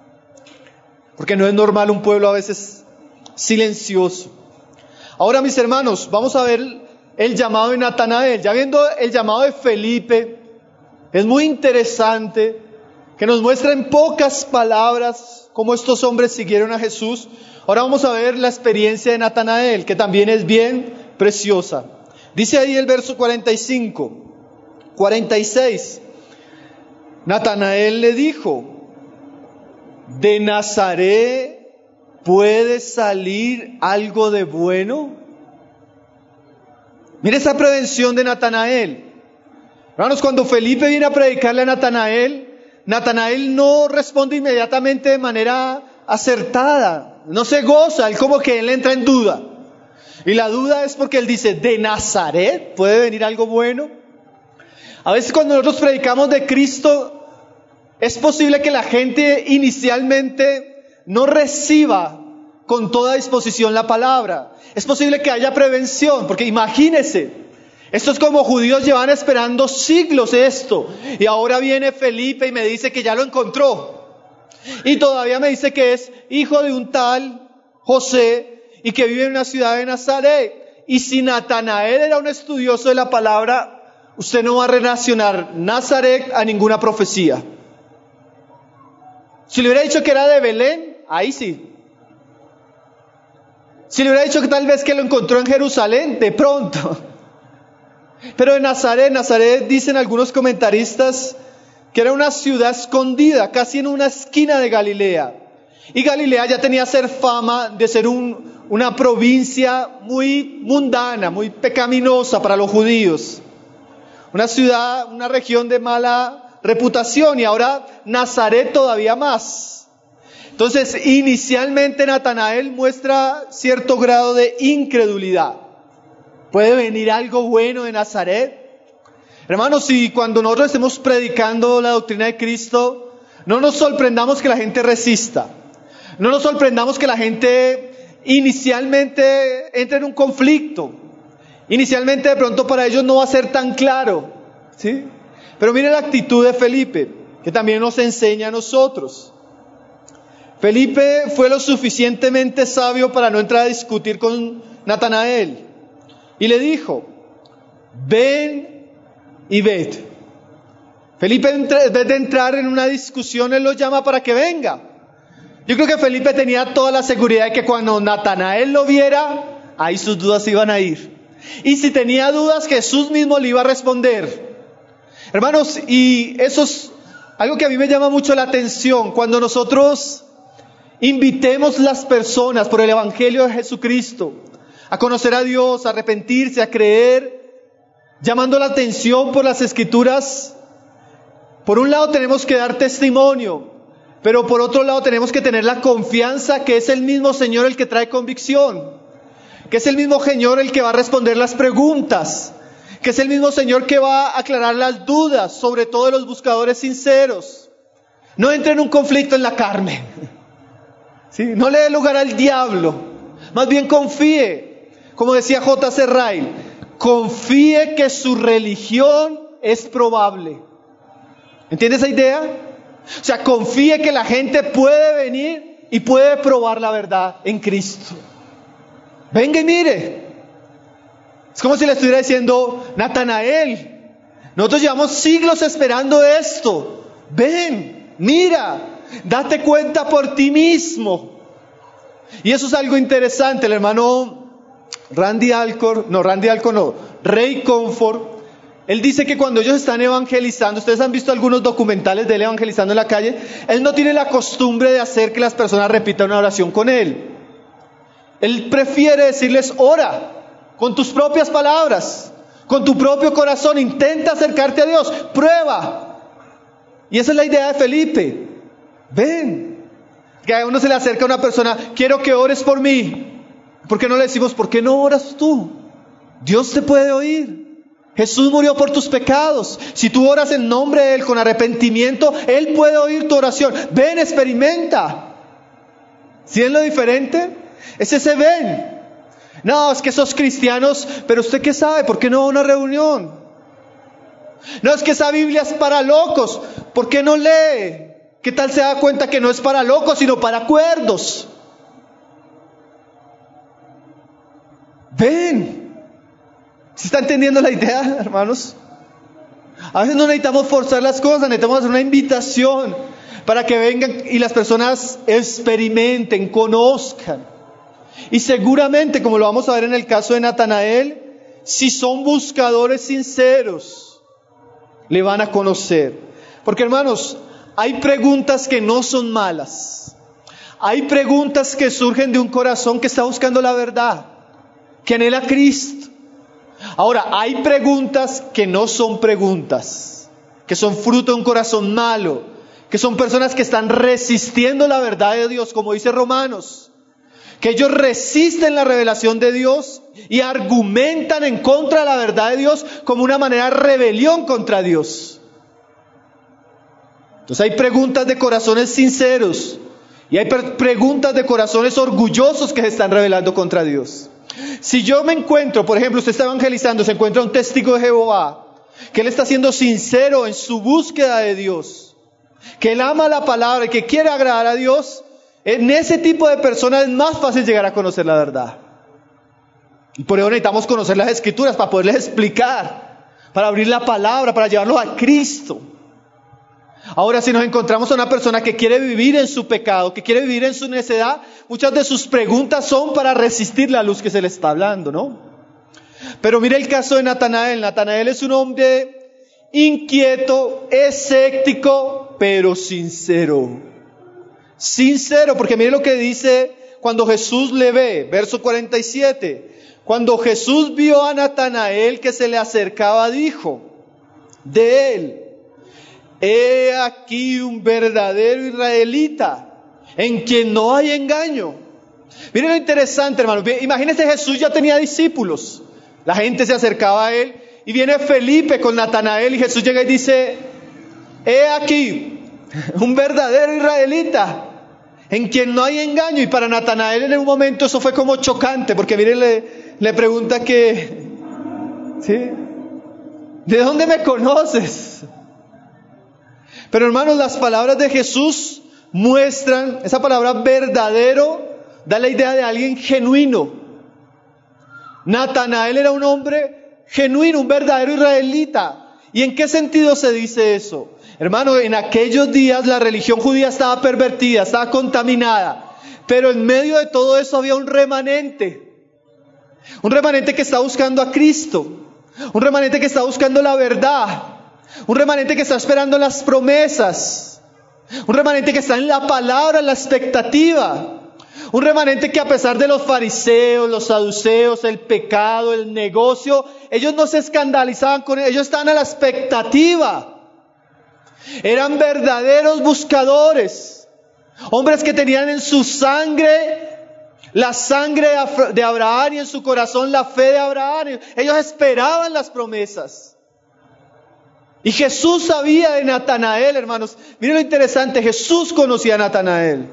Porque no es normal un pueblo a veces silencioso. Ahora, mis hermanos, vamos a ver el llamado de Natanael. Ya viendo el llamado de Felipe, es muy interesante que nos muestra en pocas palabras cómo estos hombres siguieron a Jesús. Ahora vamos a ver la experiencia de Natanael, que también es bien preciosa. Dice ahí el verso cuarenta y cinco, cuarenta y seis. Natanael le dijo, ¿de Nazaret puede salir algo de bueno? Mire esa prevención de Natanael. Hermanos, cuando Felipe viene a predicarle a Natanael, Natanael no responde inmediatamente de manera acertada, no se goza, él como que él entra en duda. Y la duda es porque él dice, ¿de Nazaret puede venir algo bueno? A veces cuando nosotros predicamos de Cristo, es posible que la gente inicialmente no reciba con toda disposición la palabra. Es posible que haya prevención, porque imagínese, esto es como judíos llevan esperando siglos esto, y ahora viene Felipe y me dice que ya lo encontró, y todavía me dice que es hijo de un tal José, y que vive en una ciudad de Nazaret. Y si Natanael era un estudioso de la palabra, usted no va a relacionar Nazaret a ninguna profecía. Si le hubiera dicho que era de Belén, ahí sí. Si le hubiera dicho que tal vez que lo encontró en Jerusalén, de pronto. Pero de Nazaret, Nazaret dicen algunos comentaristas que era una ciudad escondida, casi en una esquina de Galilea. Y Galilea ya tenía ser fama de ser un, una provincia muy mundana, muy pecaminosa para los judíos. Una ciudad, una región de mala reputación, y ahora Nazaret todavía más. Entonces, inicialmente Natanael muestra cierto grado de incredulidad. ¿Puede venir algo bueno de Nazaret? Hermanos, si cuando nosotros estemos predicando la doctrina de Cristo, no nos sorprendamos que la gente resista. No nos sorprendamos que la gente inicialmente entre en un conflicto. Inicialmente de pronto para ellos no va a ser tan claro, ¿sí? Pero mire la actitud de Felipe, que también nos enseña a nosotros. Felipe fue lo suficientemente sabio para no entrar a discutir con Natanael. Y le dijo, ven y ved. Felipe, en vez de entrar en una discusión, él lo llama para que venga. Yo creo que Felipe tenía toda la seguridad de que cuando Natanael lo viera, ahí sus dudas iban a ir. Y si tenía dudas, Jesús mismo le iba a responder. Hermanos, y eso es algo que a mí me llama mucho la atención. Cuando nosotros invitemos las personas por el Evangelio de Jesucristo a conocer a Dios, a arrepentirse, a creer, llamando la atención por las Escrituras, por un lado tenemos que dar testimonio, pero por otro lado tenemos que tener la confianza que es el mismo Señor el que trae convicción, que es el mismo Señor el que va a responder las preguntas, que es el mismo Señor que va a aclarar las dudas, sobre todo de los buscadores sinceros. No entre en un conflicto en la carne, ¿sí? No le dé lugar al diablo, más bien confíe, como decía J C Ryle, confíe que su religión es probable. ¿Entiende esa idea? O sea, confíe que la gente puede venir y puede probar la verdad en Cristo. Venga y mire. Es como si le estuviera diciendo, Natanael, nosotros llevamos siglos esperando esto. Ven, mira, date cuenta por ti mismo. Y eso es algo interesante. El hermano Randy Alcorn, no, Randy Alcorn no, Ray Comfort, él dice que cuando ellos están evangelizando, ustedes han visto algunos documentales de él evangelizando en la calle, él no tiene la costumbre de hacer que las personas repitan una oración con él. Él prefiere decirles, ora, con tus propias palabras, con tu propio corazón, intenta acercarte a Dios, prueba. Y esa es la idea de Felipe. Ven, que a uno se le acerca a una persona, quiero que ores por mí. ¿Por qué no le decimos, por qué no oras tú? Dios te puede oír. Jesús murió por tus pecados. Si tú oras en nombre de Él con arrepentimiento, Él puede oír tu oración. Ven, experimenta. ¿Sí es lo diferente? Es ese ven. No, es que sos cristianos, pero ¿usted qué sabe? ¿Por qué no va a una reunión? No, es que esa Biblia es para locos. ¿Por qué no lee? ¿Qué tal se da cuenta que no es para locos, sino para cuerdos? Ven. ¿Se está entendiendo la idea, hermanos? A veces no necesitamos forzar las cosas, necesitamos hacer una invitación para que vengan y las personas experimenten, conozcan. Y seguramente, como lo vamos a ver en el caso de Natanael, si son buscadores sinceros, le van a conocer. Porque, hermanos, hay preguntas que no son malas. Hay preguntas que surgen de un corazón que está buscando la verdad, que anhela a Cristo. Ahora, hay preguntas que no son preguntas, que son fruto de un corazón malo, que son personas que están resistiendo la verdad de Dios, como dice Romanos, que ellos resisten la revelación de Dios y argumentan en contra de la verdad de Dios como una manera de rebelión contra Dios. Entonces hay preguntas de corazones sinceros y hay preguntas de corazones orgullosos que se están rebelando contra Dios. Si yo me encuentro, por ejemplo, usted está evangelizando, se encuentra un testigo de Jehová, que él está siendo sincero en su búsqueda de Dios, que él ama la palabra y que quiere agradar a Dios, en ese tipo de personas es más fácil llegar a conocer la verdad. Y por eso necesitamos conocer las Escrituras para poderles explicar, para abrir la palabra, para llevarlos a Cristo. Ahora, si nos encontramos a una persona que quiere vivir en su pecado, que quiere vivir en su necedad, muchas de sus preguntas son para resistir la luz que se le está hablando, ¿no? Pero mire el caso de Natanael. Natanael es un hombre inquieto, escéptico, pero sincero. Sincero, porque mire lo que dice cuando Jesús le ve, verso cuarenta y siete. Cuando Jesús vio a Natanael que se le acercaba, dijo de él: he aquí un verdadero israelita, en quien no hay engaño. Miren lo interesante, hermano. Imagínense, Jesús ya tenía discípulos. La gente se acercaba a él y viene Felipe con Natanael y Jesús llega y dice: he aquí un verdadero israelita, en quien no hay engaño. Y para Natanael en un momento eso fue como chocante, porque miren, le, le pregunta que, ¿sí? ¿De dónde me conoces? Pero hermanos, las palabras de Jesús muestran, esa palabra verdadero da la idea de alguien genuino. Natanael era un hombre genuino, un verdadero israelita. ¿Y en qué sentido se dice eso? Hermano, en aquellos días la religión judía estaba pervertida, estaba contaminada. Pero en medio de todo eso había un remanente. Un remanente que está buscando a Cristo. Un remanente que está buscando la verdad. Un remanente que está esperando las promesas. Un remanente que está en la palabra, en la expectativa. Un remanente que a pesar de los fariseos, los saduceos, el pecado, el negocio, ellos no se escandalizaban con ellos, ellos estaban a la expectativa. Eran verdaderos buscadores. Hombres que tenían en su sangre La sangre de Abraham y en su corazón la fe de Abraham. Ellos esperaban las promesas. Y Jesús sabía de Natanael, hermanos. Miren lo interesante, Jesús conocía a Natanael.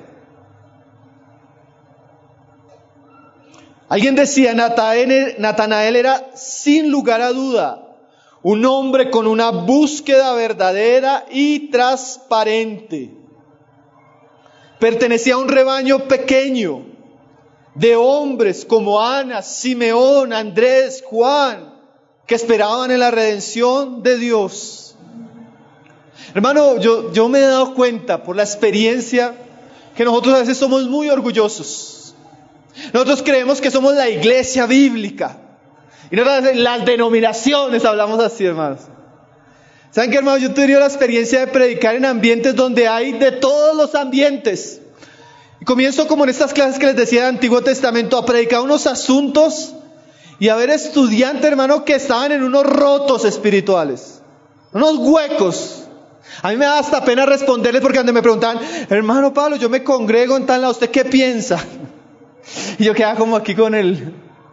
Alguien decía, Natanael, Natanael era sin lugar a duda un hombre con una búsqueda verdadera y transparente. Pertenecía a un rebaño pequeño de hombres como Ana, Simeón, Andrés, Juan, que esperaban en la redención de Dios. Hermano, yo, yo me he dado cuenta por la experiencia que nosotros a veces somos muy orgullosos. Nosotros creemos que somos la iglesia bíblica. Y nosotros en las denominaciones hablamos así, hermanos. ¿Saben qué, hermanos? Yo he tenido la experiencia de predicar en ambientes donde hay de todos los ambientes. Y comienzo como en estas clases que les decía del Antiguo Testamento a predicar unos asuntos y a ver estudiantes, hermano, que estaban en unos rotos espirituales, unos huecos. A mí me da hasta pena responderles porque cuando me preguntaban, hermano Pablo, yo me congrego en tal lado, ¿usted qué piensa? Y yo quedaba como aquí con él.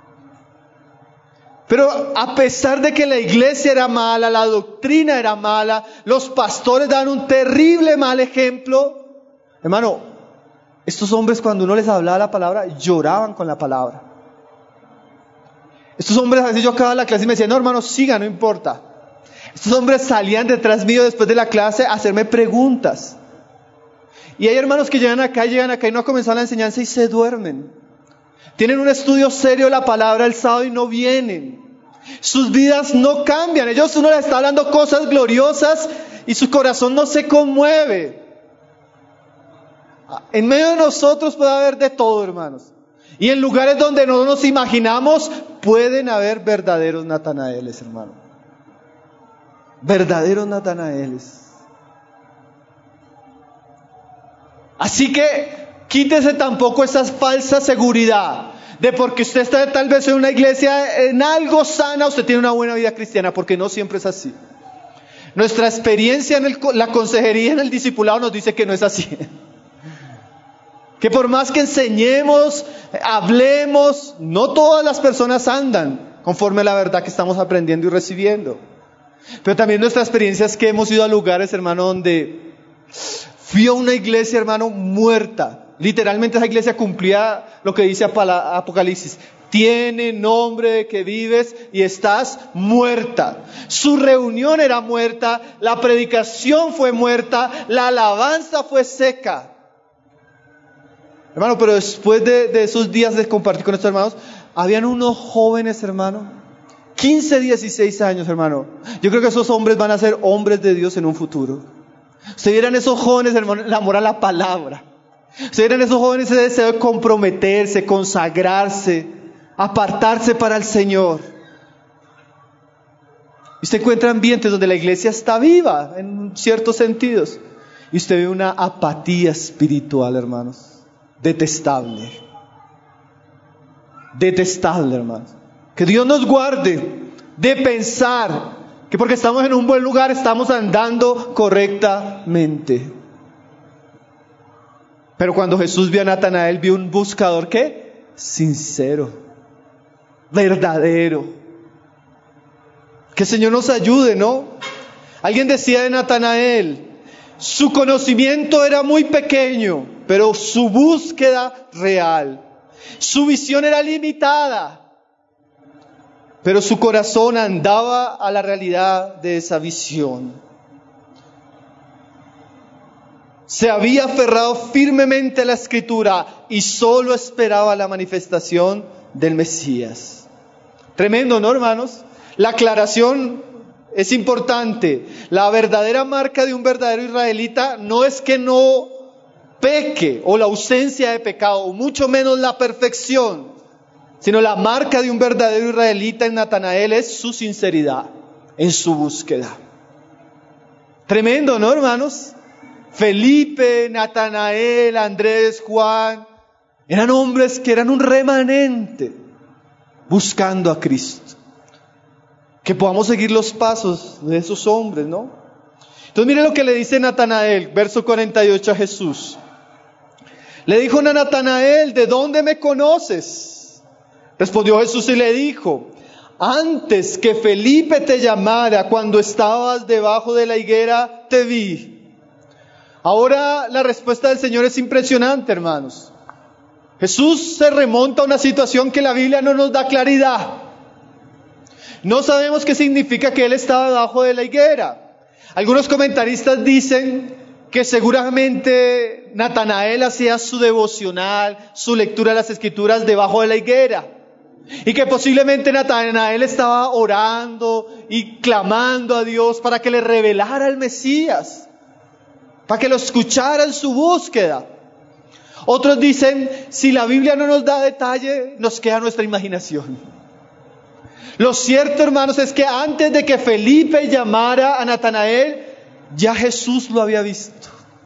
Pero a pesar de que la iglesia era mala, la doctrina era mala, los pastores daban un terrible mal ejemplo, hermano, estos hombres cuando uno les hablaba la palabra, lloraban con la palabra. Estos hombres, a veces yo acababa la clase y me decían, no hermano, siga, no importa. Estos hombres salían detrás mío después de la clase a hacerme preguntas. Y hay hermanos que llegan acá, llegan acá y no ha comenzado la enseñanza y se duermen. Tienen un estudio serio de la palabra el sábado y no vienen. Sus vidas no cambian. Ellos, uno les está hablando cosas gloriosas y su corazón no se conmueve. En medio de nosotros puede haber de todo, hermanos. Y en lugares donde no nos imaginamos, pueden haber verdaderos Natanaeles, hermano. Verdaderos Natanaeles. Así que quítese tampoco esa falsa seguridad de porque usted está tal vez en una iglesia en algo sana, usted tiene una buena vida cristiana, porque no siempre es así. Nuestra experiencia en el, la consejería, en el discipulado nos dice que no es así. Que por más que enseñemos, hablemos, no todas las personas andan conforme a la verdad que estamos aprendiendo y recibiendo. Pero también nuestra experiencia es que hemos ido a lugares, hermano, donde fui a una iglesia, hermano, muerta. Literalmente esa iglesia cumplía lo que dice Apocalipsis. Tiene nombre de que vives y estás muerta. Su reunión era muerta, la predicación fue muerta, la alabanza fue seca. Hermano, pero después de, de esos días de compartir con estos hermanos, habían unos jóvenes, hermano, quince, dieciséis años, hermano. Yo creo que esos hombres van a ser hombres de Dios en un futuro. Ustedes vieran esos jóvenes, hermano, el amor a la palabra. Ustedes vieran esos jóvenes ese deseo de comprometerse, consagrarse, apartarse para el Señor. Y usted encuentra ambientes donde la iglesia está viva, en ciertos sentidos. Y usted ve una apatía espiritual, hermanos. Detestable. Detestable, hermanos. Que Dios nos guarde de pensar que porque estamos en un buen lugar estamos andando correctamente. Pero cuando Jesús vio a Natanael, vio un buscador, ¿qué? Sincero, verdadero. Que el Señor nos ayude, ¿no? Alguien decía de Natanael, su conocimiento era muy pequeño, pero su búsqueda real. Su visión era limitada, pero su corazón andaba a la realidad de esa visión. Se había aferrado firmemente a la Escritura y solo esperaba la manifestación del Mesías. Tremendo, ¿no, hermanos? La aclaración es importante. La verdadera marca de un verdadero israelita no es que no peque o la ausencia de pecado, o mucho menos la perfección, sino la marca de un verdadero israelita en Natanael es su sinceridad en su búsqueda. Tremendo, ¿no, hermanos? Felipe, Natanael, Andrés, Juan, eran hombres que eran un remanente buscando a Cristo. Que podamos seguir los pasos de esos hombres, ¿no? Entonces mire lo que le dice Natanael, verso cuarenta y ocho a Jesús. Le dijo a Natanael, ¿de dónde me conoces? Respondió Jesús y le dijo, antes que Felipe te llamara, cuando estabas debajo de la higuera, te vi. Ahora la respuesta del Señor es impresionante, hermanos. Jesús se remonta a una situación que la Biblia no nos da claridad. No sabemos qué significa que Él estaba debajo de la higuera. Algunos comentaristas dicen que seguramente Natanael hacía su devocional, su lectura de las Escrituras debajo de la higuera. Y que posiblemente Natanael estaba orando y clamando a Dios para que le revelara al Mesías, para que lo escuchara en su búsqueda. Otros dicen, si la Biblia no nos da detalle, nos queda nuestra imaginación. Lo cierto, hermanos, es que antes de que Felipe llamara a Natanael, ya Jesús lo había visto.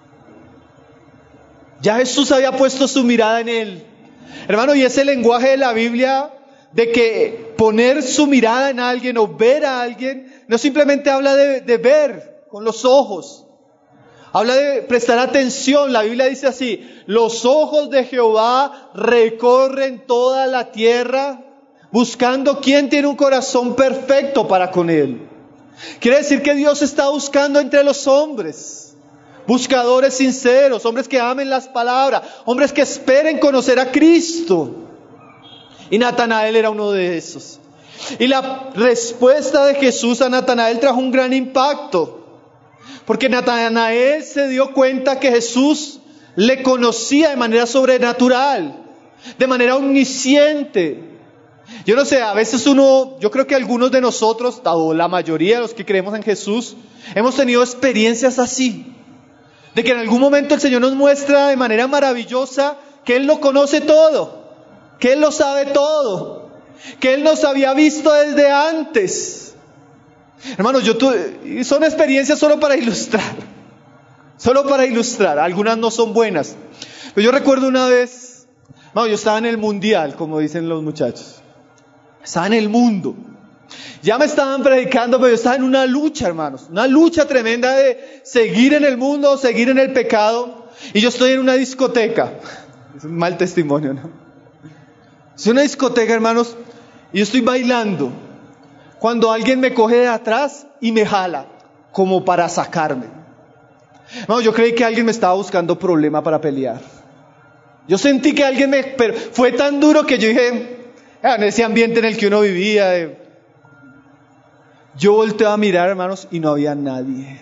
Ya Jesús había puesto su mirada en él. Hermano, y ese lenguaje de la Biblia de que poner su mirada en alguien o ver a alguien, no simplemente habla de, de ver con los ojos. Habla de prestar atención. La Biblia dice así, los ojos de Jehová recorren toda la tierra, buscando quién tiene un corazón perfecto para con Él. Quiere decir que Dios está buscando entre los hombres, buscadores sinceros, hombres que amen las palabras, hombres que esperen conocer a Cristo. Y Natanael era uno de esos. Y la respuesta de Jesús a Natanael trajo un gran impacto, porque Natanael se dio cuenta que Jesús le conocía de manera sobrenatural, de manera omnisciente. Yo no sé, a veces uno, yo creo que algunos de nosotros, o la mayoría de los que creemos en Jesús, hemos tenido experiencias así, de que en algún momento el Señor nos muestra de manera maravillosa que Él lo conoce todo, que Él lo sabe todo, que Él nos había visto desde antes. Hermanos, yo tuve, son experiencias solo para ilustrar, solo para ilustrar, algunas no son buenas. Pero yo recuerdo una vez, hermano, yo estaba en el mundial, como dicen los muchachos, estaba en el mundo, ya me estaban predicando, pero yo estaba en una lucha, hermanos, una lucha tremenda de seguir en el mundo, seguir en el pecado, y yo estoy en una discoteca, es un mal testimonio, ¿no? Es una discoteca, hermanos, y yo estoy bailando, cuando alguien me coge de atrás y me jala, como para sacarme. Hermanos, yo creí que alguien me estaba buscando problema para pelear. Yo sentí que alguien me... Pero fue tan duro que yo dije, ah, en ese ambiente en el que uno vivía, eh, yo volteé a mirar, hermanos, y no había nadie.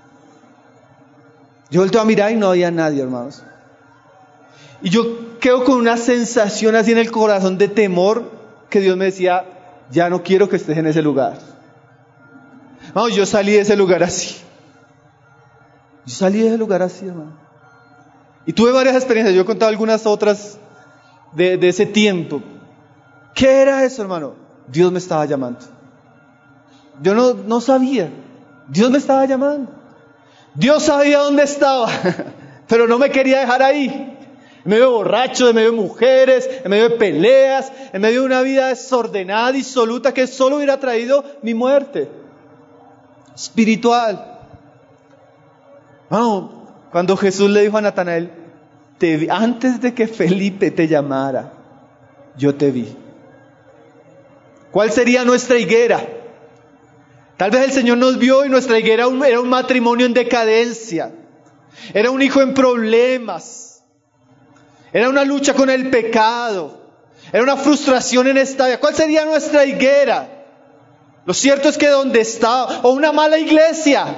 Yo volteé a mirar y no había nadie, hermanos. Y yo quedo con una sensación así en el corazón de temor, que Dios me decía, ya no quiero que estés en ese lugar. Vamos, yo salí de ese lugar así. Yo salí de ese lugar así, hermano. Y tuve varias experiencias, yo he contado algunas otras de, de ese tiempo. ¿Qué era eso, hermano? Dios me estaba llamando. Yo no, no sabía. Dios me estaba llamando. Dios sabía dónde estaba, pero no me quería dejar ahí. En medio de borrachos, en medio de mujeres, en medio de peleas, en medio de una vida desordenada, disoluta, que solo hubiera traído mi muerte espiritual. Vamos, cuando Jesús le dijo a Natanael, te vi, antes de que Felipe te llamara, yo te vi. ¿Cuál sería nuestra higuera? Tal vez el Señor nos vio y nuestra higuera era un, era un matrimonio en decadencia, era un hijo en problemas. Era una lucha con el pecado. Era una frustración en esta vida. ¿Cuál sería nuestra higuera? Lo cierto es que donde estaba, o una mala iglesia.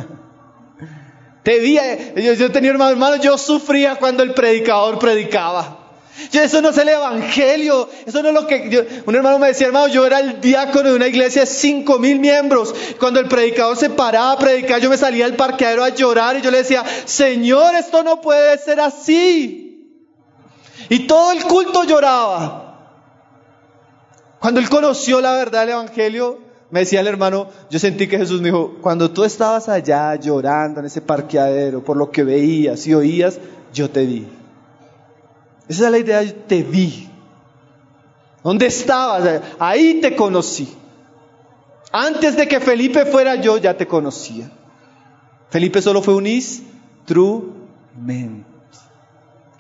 Te vi, yo, yo tenía hermanos, hermanos, yo sufría cuando el predicador predicaba. Yo, eso no es el evangelio, eso no es lo que... Yo, un hermano me decía, hermano, yo era el diácono de una iglesia de cinco mil miembros. Cuando el predicador se paraba a predicar, yo me salía al parqueadero a llorar y yo le decía, Señor, esto no puede ser así. Y todo el culto lloraba. Cuando él conoció la verdad del evangelio, me decía el hermano, yo sentí que Jesús me dijo, cuando tú estabas allá llorando en ese parqueadero, por lo que veías y oías, yo te vi. Esa es la idea, yo te vi. ¿Dónde estabas? Ahí te conocí. Antes de que Felipe fuera yo, ya te conocía. Felipe solo fue un instrumento.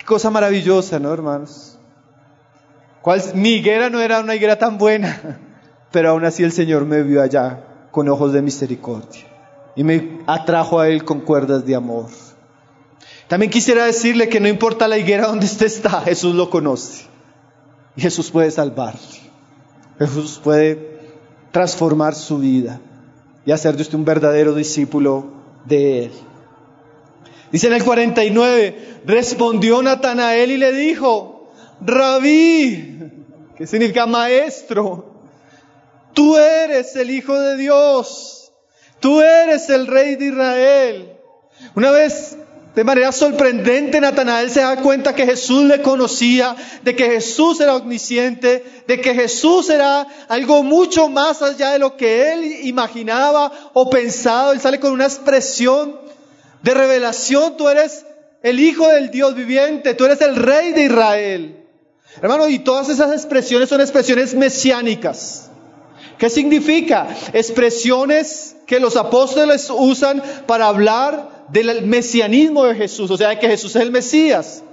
Qué cosa maravillosa, ¿no, hermanos? ¿Cuál? Mi higuera no era una higuera tan buena, pero aún así el Señor me vio allá con ojos de misericordia y me atrajo a Él con cuerdas de amor. También quisiera decirle que no importa la higuera donde usted está, Jesús lo conoce. Y Jesús puede salvarle. Jesús puede transformar su vida y hacer de usted un verdadero discípulo de Él. Dice en el cuarenta y nueve, respondió Natanael y le dijo, Rabí, que significa maestro, tú eres el Hijo de Dios, tú eres el Rey de Israel. Una vez, de manera sorprendente, Natanael se da cuenta que Jesús le conocía, de que Jesús era omnisciente, de que Jesús era algo mucho más allá de lo que él imaginaba o pensaba. Él sale con una expresión de revelación: tú eres el Hijo del Dios viviente, tú eres el Rey de Israel. Hermano, y todas esas expresiones son expresiones mesiánicas. ¿Qué significa? Expresiones que los apóstoles usan para hablar del mesianismo de Jesús, o sea, de que Jesús es el Mesías.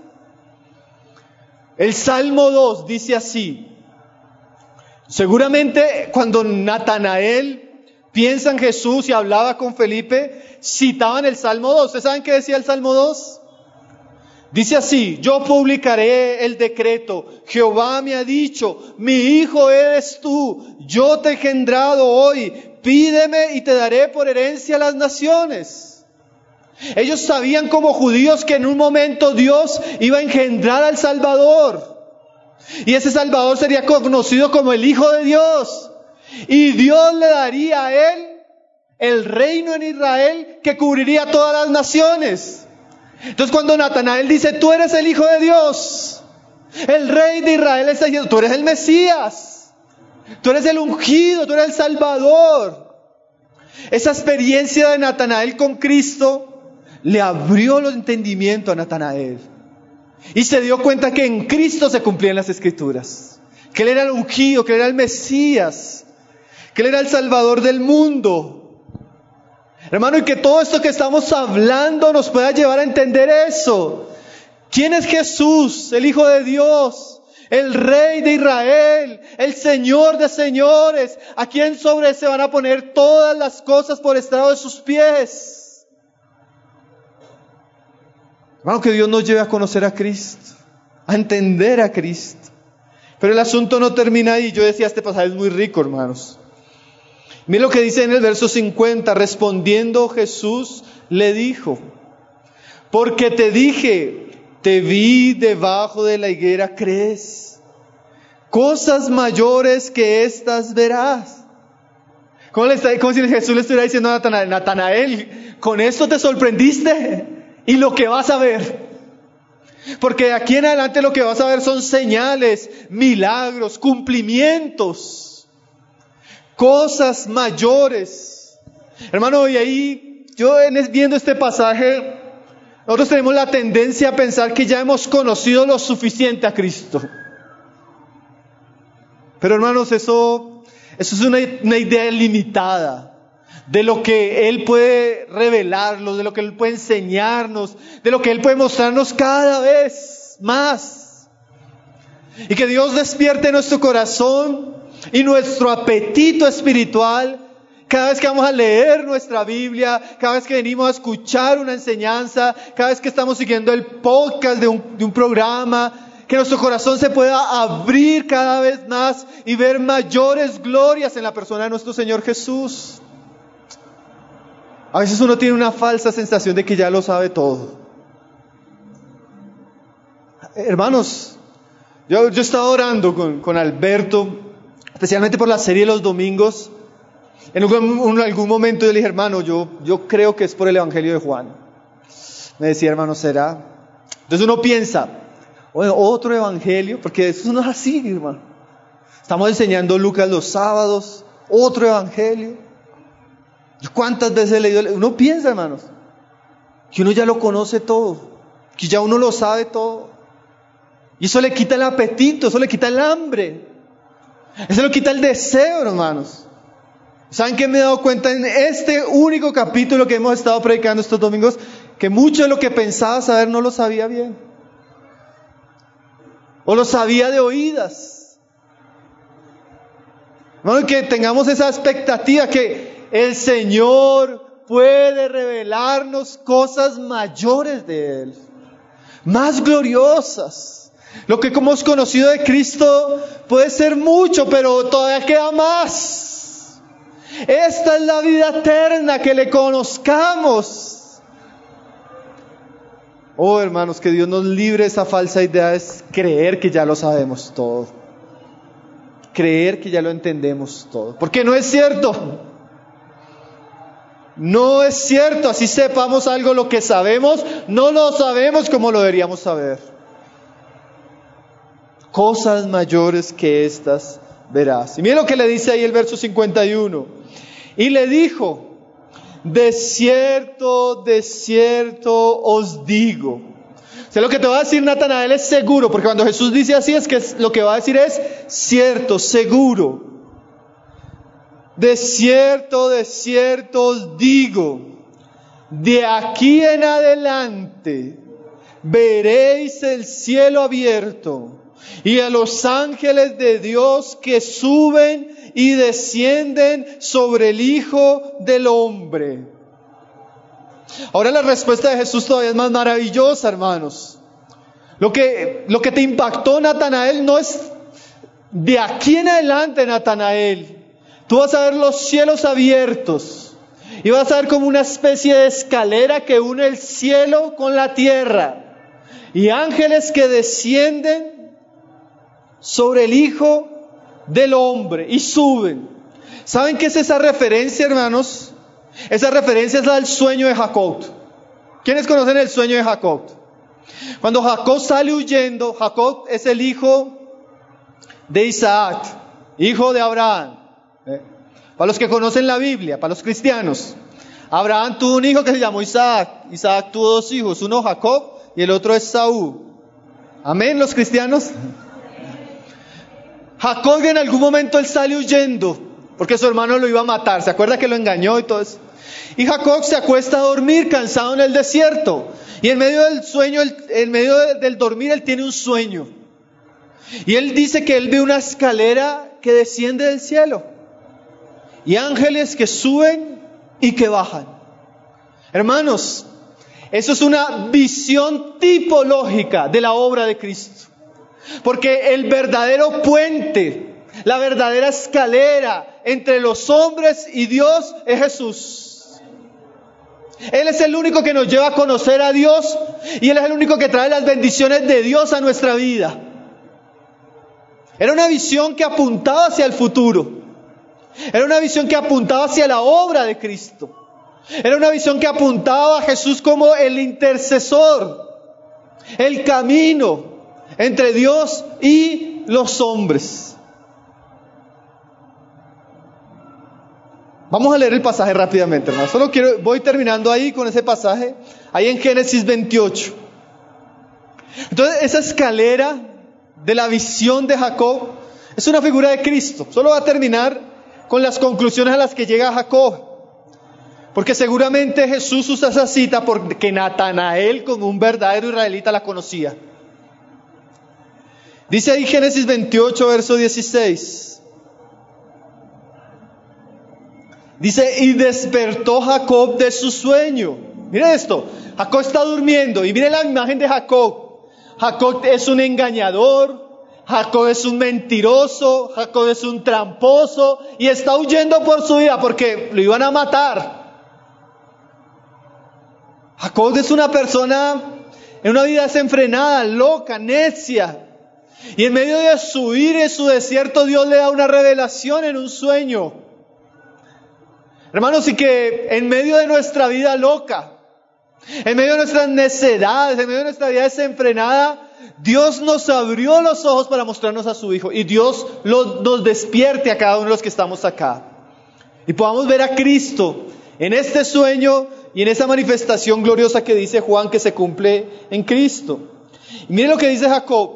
El Salmo dos dice así. Seguramente cuando Natanael piensa en Jesús y hablaba con Felipe, citaban el Salmo dos. ¿Ustedes saben qué decía el Salmo dos? Dice así: yo publicaré el decreto, Jehová me ha dicho, mi hijo eres tú, yo te he engendrado hoy, pídeme y te daré por herencia las naciones. Ellos sabían como judíos que en un momento Dios iba a engendrar al Salvador. Y ese Salvador sería conocido como el Hijo de Dios. Y Dios le daría a él el reino en Israel que cubriría todas las naciones. Entonces cuando Natanael dice, tú eres el Hijo de Dios, el Rey de Israel, está diciendo, tú eres el Mesías, tú eres el ungido, tú eres el Salvador. Esa experiencia de Natanael con Cristo le abrió el entendimiento a Natanael. Y se dio cuenta que en Cristo se cumplían las Escrituras. Que Él era el ungido, que Él era el Mesías, que Él era el Salvador del mundo. Hermano, y que todo esto que estamos hablando nos pueda llevar a entender eso. ¿Quién es Jesús? El Hijo de Dios, el Rey de Israel, el Señor de señores, a quien sobre Él se van a poner todas las cosas por estrado de sus pies. Hermano, que Dios nos lleve a conocer a Cristo, a entender a Cristo. Pero el asunto no termina ahí. Yo decía, este pasaje es muy rico, hermanos. Miren lo que dice en el verso cincuenta. Respondiendo Jesús le dijo, porque te dije, te vi debajo de la higuera, ¿crees? Cosas mayores que estas verás. ¿Cómo, le está, como si Jesús le estuviera diciendo a Natanael, Natanael, ¿con esto te sorprendiste? Y lo que vas a ver, porque de aquí en adelante lo que vas a ver son señales, milagros, cumplimientos, cosas mayores. Hermano, y ahí yo viendo este pasaje, nosotros tenemos la tendencia a pensar que ya hemos conocido lo suficiente a Cristo. Pero hermanos, eso, eso es una, una idea limitada de lo que Él puede revelarnos, de lo que Él puede enseñarnos, de lo que Él puede mostrarnos cada vez más. Y que Dios despierte nuestro corazón y nuestro apetito espiritual cada vez que vamos a leer nuestra Biblia, cada vez que venimos a escuchar una enseñanza, cada vez que estamos siguiendo el podcast de un, de un programa, que nuestro corazón se pueda abrir cada vez más y ver mayores glorias en la persona de nuestro Señor Jesús. A veces uno tiene una falsa sensación de que ya lo sabe todo. Hermanos, yo, yo estaba orando con, con Alberto, especialmente por la serie de los domingos. En algún, en algún momento yo le dije, hermano, yo, yo creo que es por el Evangelio de Juan. Me decía, hermano, ¿será? Entonces uno piensa, bueno, otro Evangelio, porque eso no es así, hermano. Estamos enseñando Lucas los sábados, otro Evangelio. ¿Cuántas veces he leído? Uno piensa, hermanos, que uno ya lo conoce todo, que ya uno lo sabe todo. Y eso le quita el apetito, eso le quita el hambre, eso le quita el deseo, hermanos. ¿Saben qué me he dado cuenta en este único capítulo que hemos estado predicando estos domingos? Que mucho de lo que pensaba saber no lo sabía bien. o lo sabía de oídas. Hermano, que tengamos esa expectativa que el Señor puede revelarnos cosas mayores de Él, más gloriosas. Lo que hemos conocido de Cristo puede ser mucho, pero todavía queda más. Esta es la vida eterna, que le conozcamos. Oh, hermanos, que Dios nos libre de esa falsa idea de creer que ya lo sabemos todo. Creer que ya lo entendemos todo. Porque no es cierto. No es cierto. Así sepamos algo lo que sabemos, no lo sabemos como lo deberíamos saber. Cosas mayores que estas verás. Y miren lo que le dice ahí el verso cincuenta y uno. Y le dijo: de cierto, de cierto os digo. O sea, lo que te va a decir Natanael es seguro, porque cuando Jesús dice así es que lo que va a decir es cierto, seguro. De cierto, de cierto os digo, de aquí en adelante veréis el cielo abierto y a los ángeles de Dios que suben y descienden sobre el Hijo del Hombre. Ahora la respuesta de Jesús todavía es más maravillosa, hermanos. Lo que, lo que te impactó, Natanael, no es de aquí en adelante, Natanael. Tú vas a ver los cielos abiertos y vas a ver como una especie de escalera que une el cielo con la tierra y ángeles que descienden sobre el Hijo del Hombre y suben. ¿Saben qué es esa referencia, hermanos? Esa referencia es la del sueño de Jacob. ¿Quiénes conocen el sueño de Jacob? Cuando Jacob sale huyendo, Jacob es el hijo de Isaac, hijo de Abraham. ¿Eh? Para los que conocen la Biblia, para los cristianos, Abraham tuvo un hijo que se llamó Isaac. Isaac tuvo dos hijos, uno Jacob y el otro es Saúl. Amén, los cristianos. Jacob en algún momento él sale huyendo porque su hermano lo iba a matar. ¿Se acuerda que lo engañó y todo eso? Y Jacob se acuesta a dormir cansado en el desierto. Y en medio del sueño, en medio del dormir, él tiene un sueño. Y él dice que él ve una escalera que desciende del cielo. Y ángeles que suben y que bajan. Hermanos, eso es una visión tipológica de la obra de Cristo. Porque el verdadero puente, la verdadera escalera entre los hombres y Dios es Jesús. Él es el único que nos lleva a conocer a Dios y Él es el único que trae las bendiciones de Dios a nuestra vida. Era una visión que apuntaba hacia el futuro. Era una visión que apuntaba hacia la obra de Cristo. Era una visión que apuntaba a Jesús como el intercesor, el camino entre Dios y los hombres. Vamos a leer el pasaje rápidamente, hermano. Solo quiero, voy terminando ahí con ese pasaje, ahí en Génesis veintiocho. Entonces, esa escalera de la visión de Jacob es una figura de Cristo. Solo va a terminar con las conclusiones a las que llega Jacob. Porque seguramente Jesús usa esa cita porque Natanael, como un verdadero israelita, la conocía. Dice ahí Génesis veintiocho, verso dieciséis. Dice, y despertó Jacob de su sueño. Mire esto, Jacob está durmiendo y mire la imagen de Jacob. Jacob es un engañador, Jacob es un mentiroso, Jacob es un tramposo y está huyendo por su vida porque lo iban a matar. Jacob es una persona en una vida desenfrenada, loca, necia. Y en medio de su huir y su desierto, Dios le da una revelación en un sueño. Hermanos, y que en medio de nuestra vida loca, en medio de nuestras necedades, en medio de nuestra vida desenfrenada, Dios nos abrió los ojos para mostrarnos a su Hijo. Y Dios lo, nos despierte a cada uno de los que estamos acá. Y podamos ver a Cristo en este sueño y en esa manifestación gloriosa que dice Juan que se cumple en Cristo. Y mire lo que dice Jacob.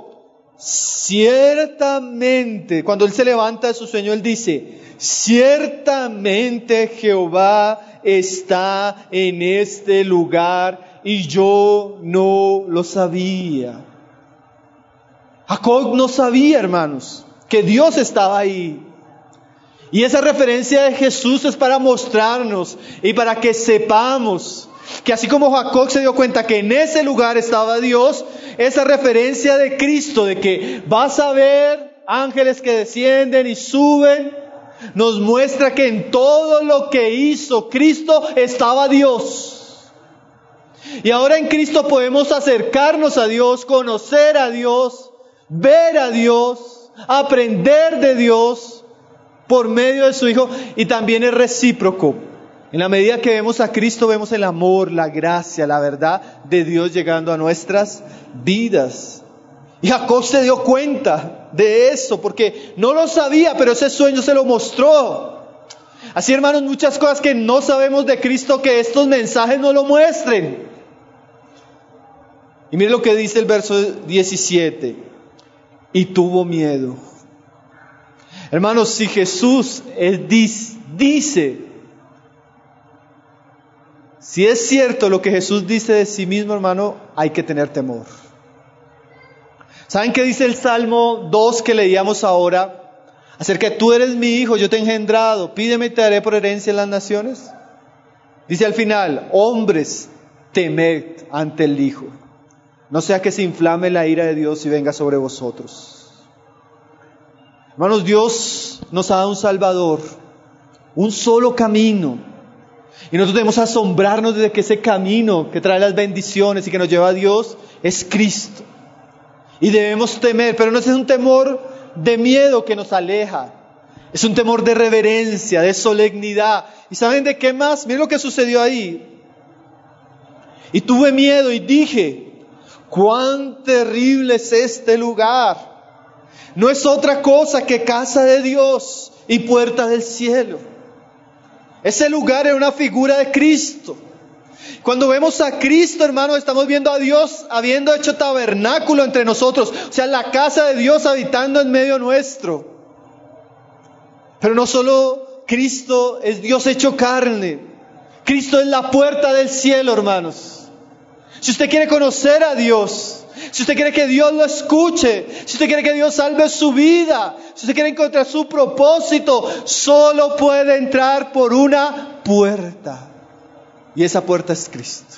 Ciertamente, cuando él se levanta de su sueño, él dice, ciertamente Jehová está en este lugar y yo no lo sabía. Jacob no sabía, hermanos, que Dios estaba ahí. Y esa referencia de Jesús es para mostrarnos y para que sepamos que así como Jacob se dio cuenta que en ese lugar estaba Dios, esa referencia de Cristo, de que vas a ver ángeles que descienden y suben, nos muestra que en todo lo que hizo Cristo estaba Dios. Y ahora en Cristo podemos acercarnos a Dios, conocer a Dios, ver a Dios, aprender de Dios por medio de su Hijo, y también es recíproco. En la medida que vemos a Cristo, vemos el amor, la gracia, la verdad de Dios llegando a nuestras vidas. Y Jacob se dio cuenta de eso, porque no lo sabía, pero ese sueño se lo mostró. Así, hermanos, muchas cosas que no sabemos de Cristo, que estos mensajes no lo muestren. Y mire lo que dice el verso diecisiete. Y tuvo miedo. Hermanos, si Jesús él dice, dice, si es cierto lo que Jesús dice de sí mismo, hermano, hay que tener temor. ¿Saben qué dice el Salmo dos que leíamos ahora? Acerca de tú eres mi hijo, yo te he engendrado, pídeme y te daré por herencia en las naciones. Dice al final, hombres, temed ante el Hijo. No sea que se inflame la ira de Dios y venga sobre vosotros. Hermanos, Dios nos ha dado un Salvador, un solo camino. Y nosotros debemos asombrarnos de que ese camino que trae las bendiciones y que nos lleva a Dios es Cristo. Y debemos temer, pero no es un temor de miedo que nos aleja. Es un temor de reverencia, de solemnidad. ¿Y saben de qué más? Miren lo que sucedió ahí. Y tuve miedo y dije, cuán terrible es este lugar. No es otra cosa que casa de Dios y puerta del cielo. Ese lugar era una figura de Cristo. Cuando vemos a Cristo, hermanos, estamos viendo a Dios habiendo hecho tabernáculo entre nosotros. O sea, la casa de Dios habitando en medio nuestro. Pero no solo Cristo es Dios hecho carne. Cristo es la puerta del cielo, hermanos. Si usted quiere conocer a Dios, si usted quiere que Dios lo escuche, si usted quiere que Dios salve su vida, si usted quiere encontrar su propósito, solo puede entrar por una puerta. Y esa puerta es Cristo.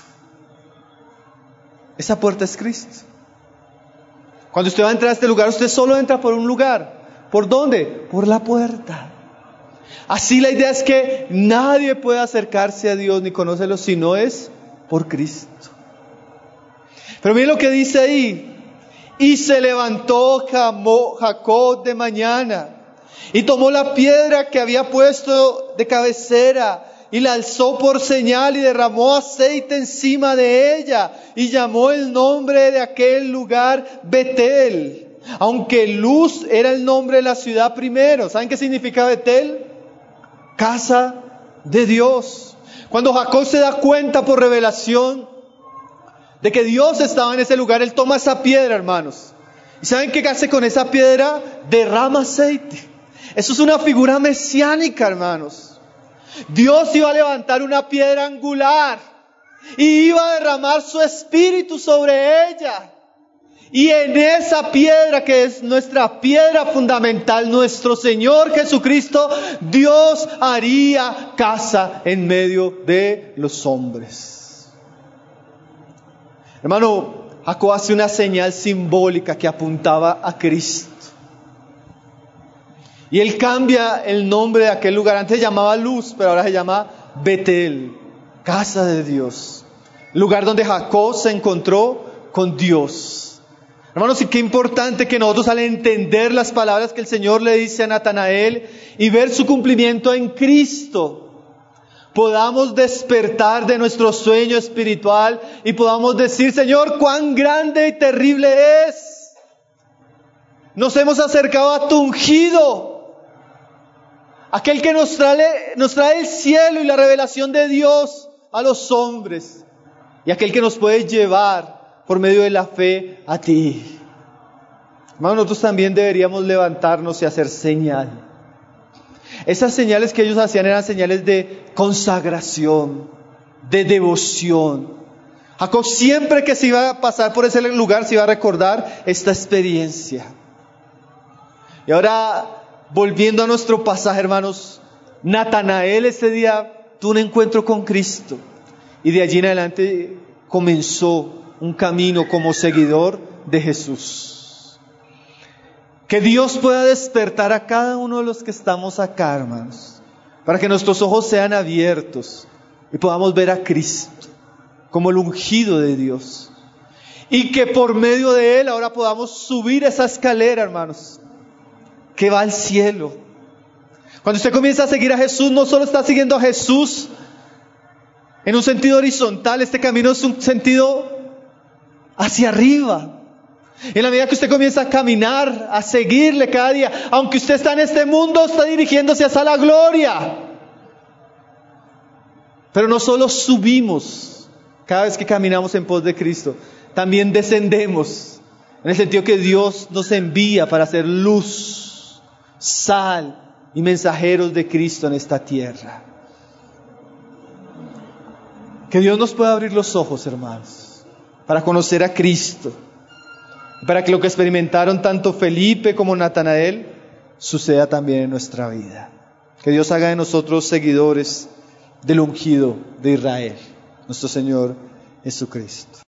Esa puerta es Cristo. Cuando usted va a entrar a este lugar, usted solo entra por un lugar. ¿Por dónde? Por la puerta. Así la idea es que nadie puede acercarse a Dios ni conocerlo si no es por Cristo. Pero miren lo que dice ahí. Y se levantó Jacob de mañana y tomó la piedra que había puesto de cabecera y la alzó por señal y derramó aceite encima de ella y llamó el nombre de aquel lugar Betel, aunque Luz era el nombre de la ciudad primero. ¿Saben qué significa Betel? Casa de Dios. Cuando Jacob se da cuenta por revelación de que Dios estaba en ese lugar, él toma esa piedra, hermanos. ¿Y saben qué hace con esa piedra? Derrama aceite. Eso es una figura mesiánica, hermanos. Dios iba a levantar una piedra angular y iba a derramar su espíritu sobre ella. Y en esa piedra, que es nuestra piedra fundamental, nuestro Señor Jesucristo, Dios haría casa en medio de los hombres. Hermano, Jacob hace una señal simbólica que apuntaba a Cristo. Y él cambia el nombre de aquel lugar. Antes se llamaba Luz, pero ahora se llama Betel, casa de Dios. Lugar donde Jacob se encontró con Dios. Hermanos, y qué importante que nosotros, al entender las palabras que el Señor le dice a Natanael y ver su cumplimiento en Cristo, podamos despertar de nuestro sueño espiritual y podamos decir: Señor, cuán grande y terrible es. Nos hemos acercado a tu ungido, aquel que nos trae, nos trae el cielo y la revelación de Dios a los hombres, y aquel que nos puede llevar por medio de la fe a ti. Hermanos, nosotros también deberíamos levantarnos y hacer señal. Esas señales que ellos hacían eran señales de consagración, de devoción. Jacob siempre que se iba a pasar por ese lugar se iba a recordar esta experiencia. Y ahora, volviendo a nuestro pasaje, hermanos, Natanael ese día tuvo un encuentro con Cristo y de allí en adelante comenzó un camino como seguidor de Jesús. Que Dios pueda despertar a cada uno de los que estamos acá, hermanos, para que nuestros ojos sean abiertos y podamos ver a Cristo como el ungido de Dios. Y que por medio de Él ahora podamos subir esa escalera, hermanos, que va al cielo. Cuando usted comienza a seguir a Jesús, no solo está siguiendo a Jesús en un sentido horizontal, este camino es un sentido hacia arriba. En la medida que usted comienza a caminar, a seguirle cada día, aunque usted está en este mundo, está dirigiéndose hacia la gloria. Pero no solo subimos cada vez que caminamos en pos de Cristo, también descendemos, en el sentido que Dios nos envía para hacer luz, sal y mensajeros de Cristo en esta tierra. Que Dios nos pueda abrir los ojos, hermanos, para conocer a Cristo, para que lo que experimentaron tanto Felipe como Natanael suceda también en nuestra vida. Que Dios haga de nosotros seguidores del ungido de Israel, nuestro Señor Jesucristo.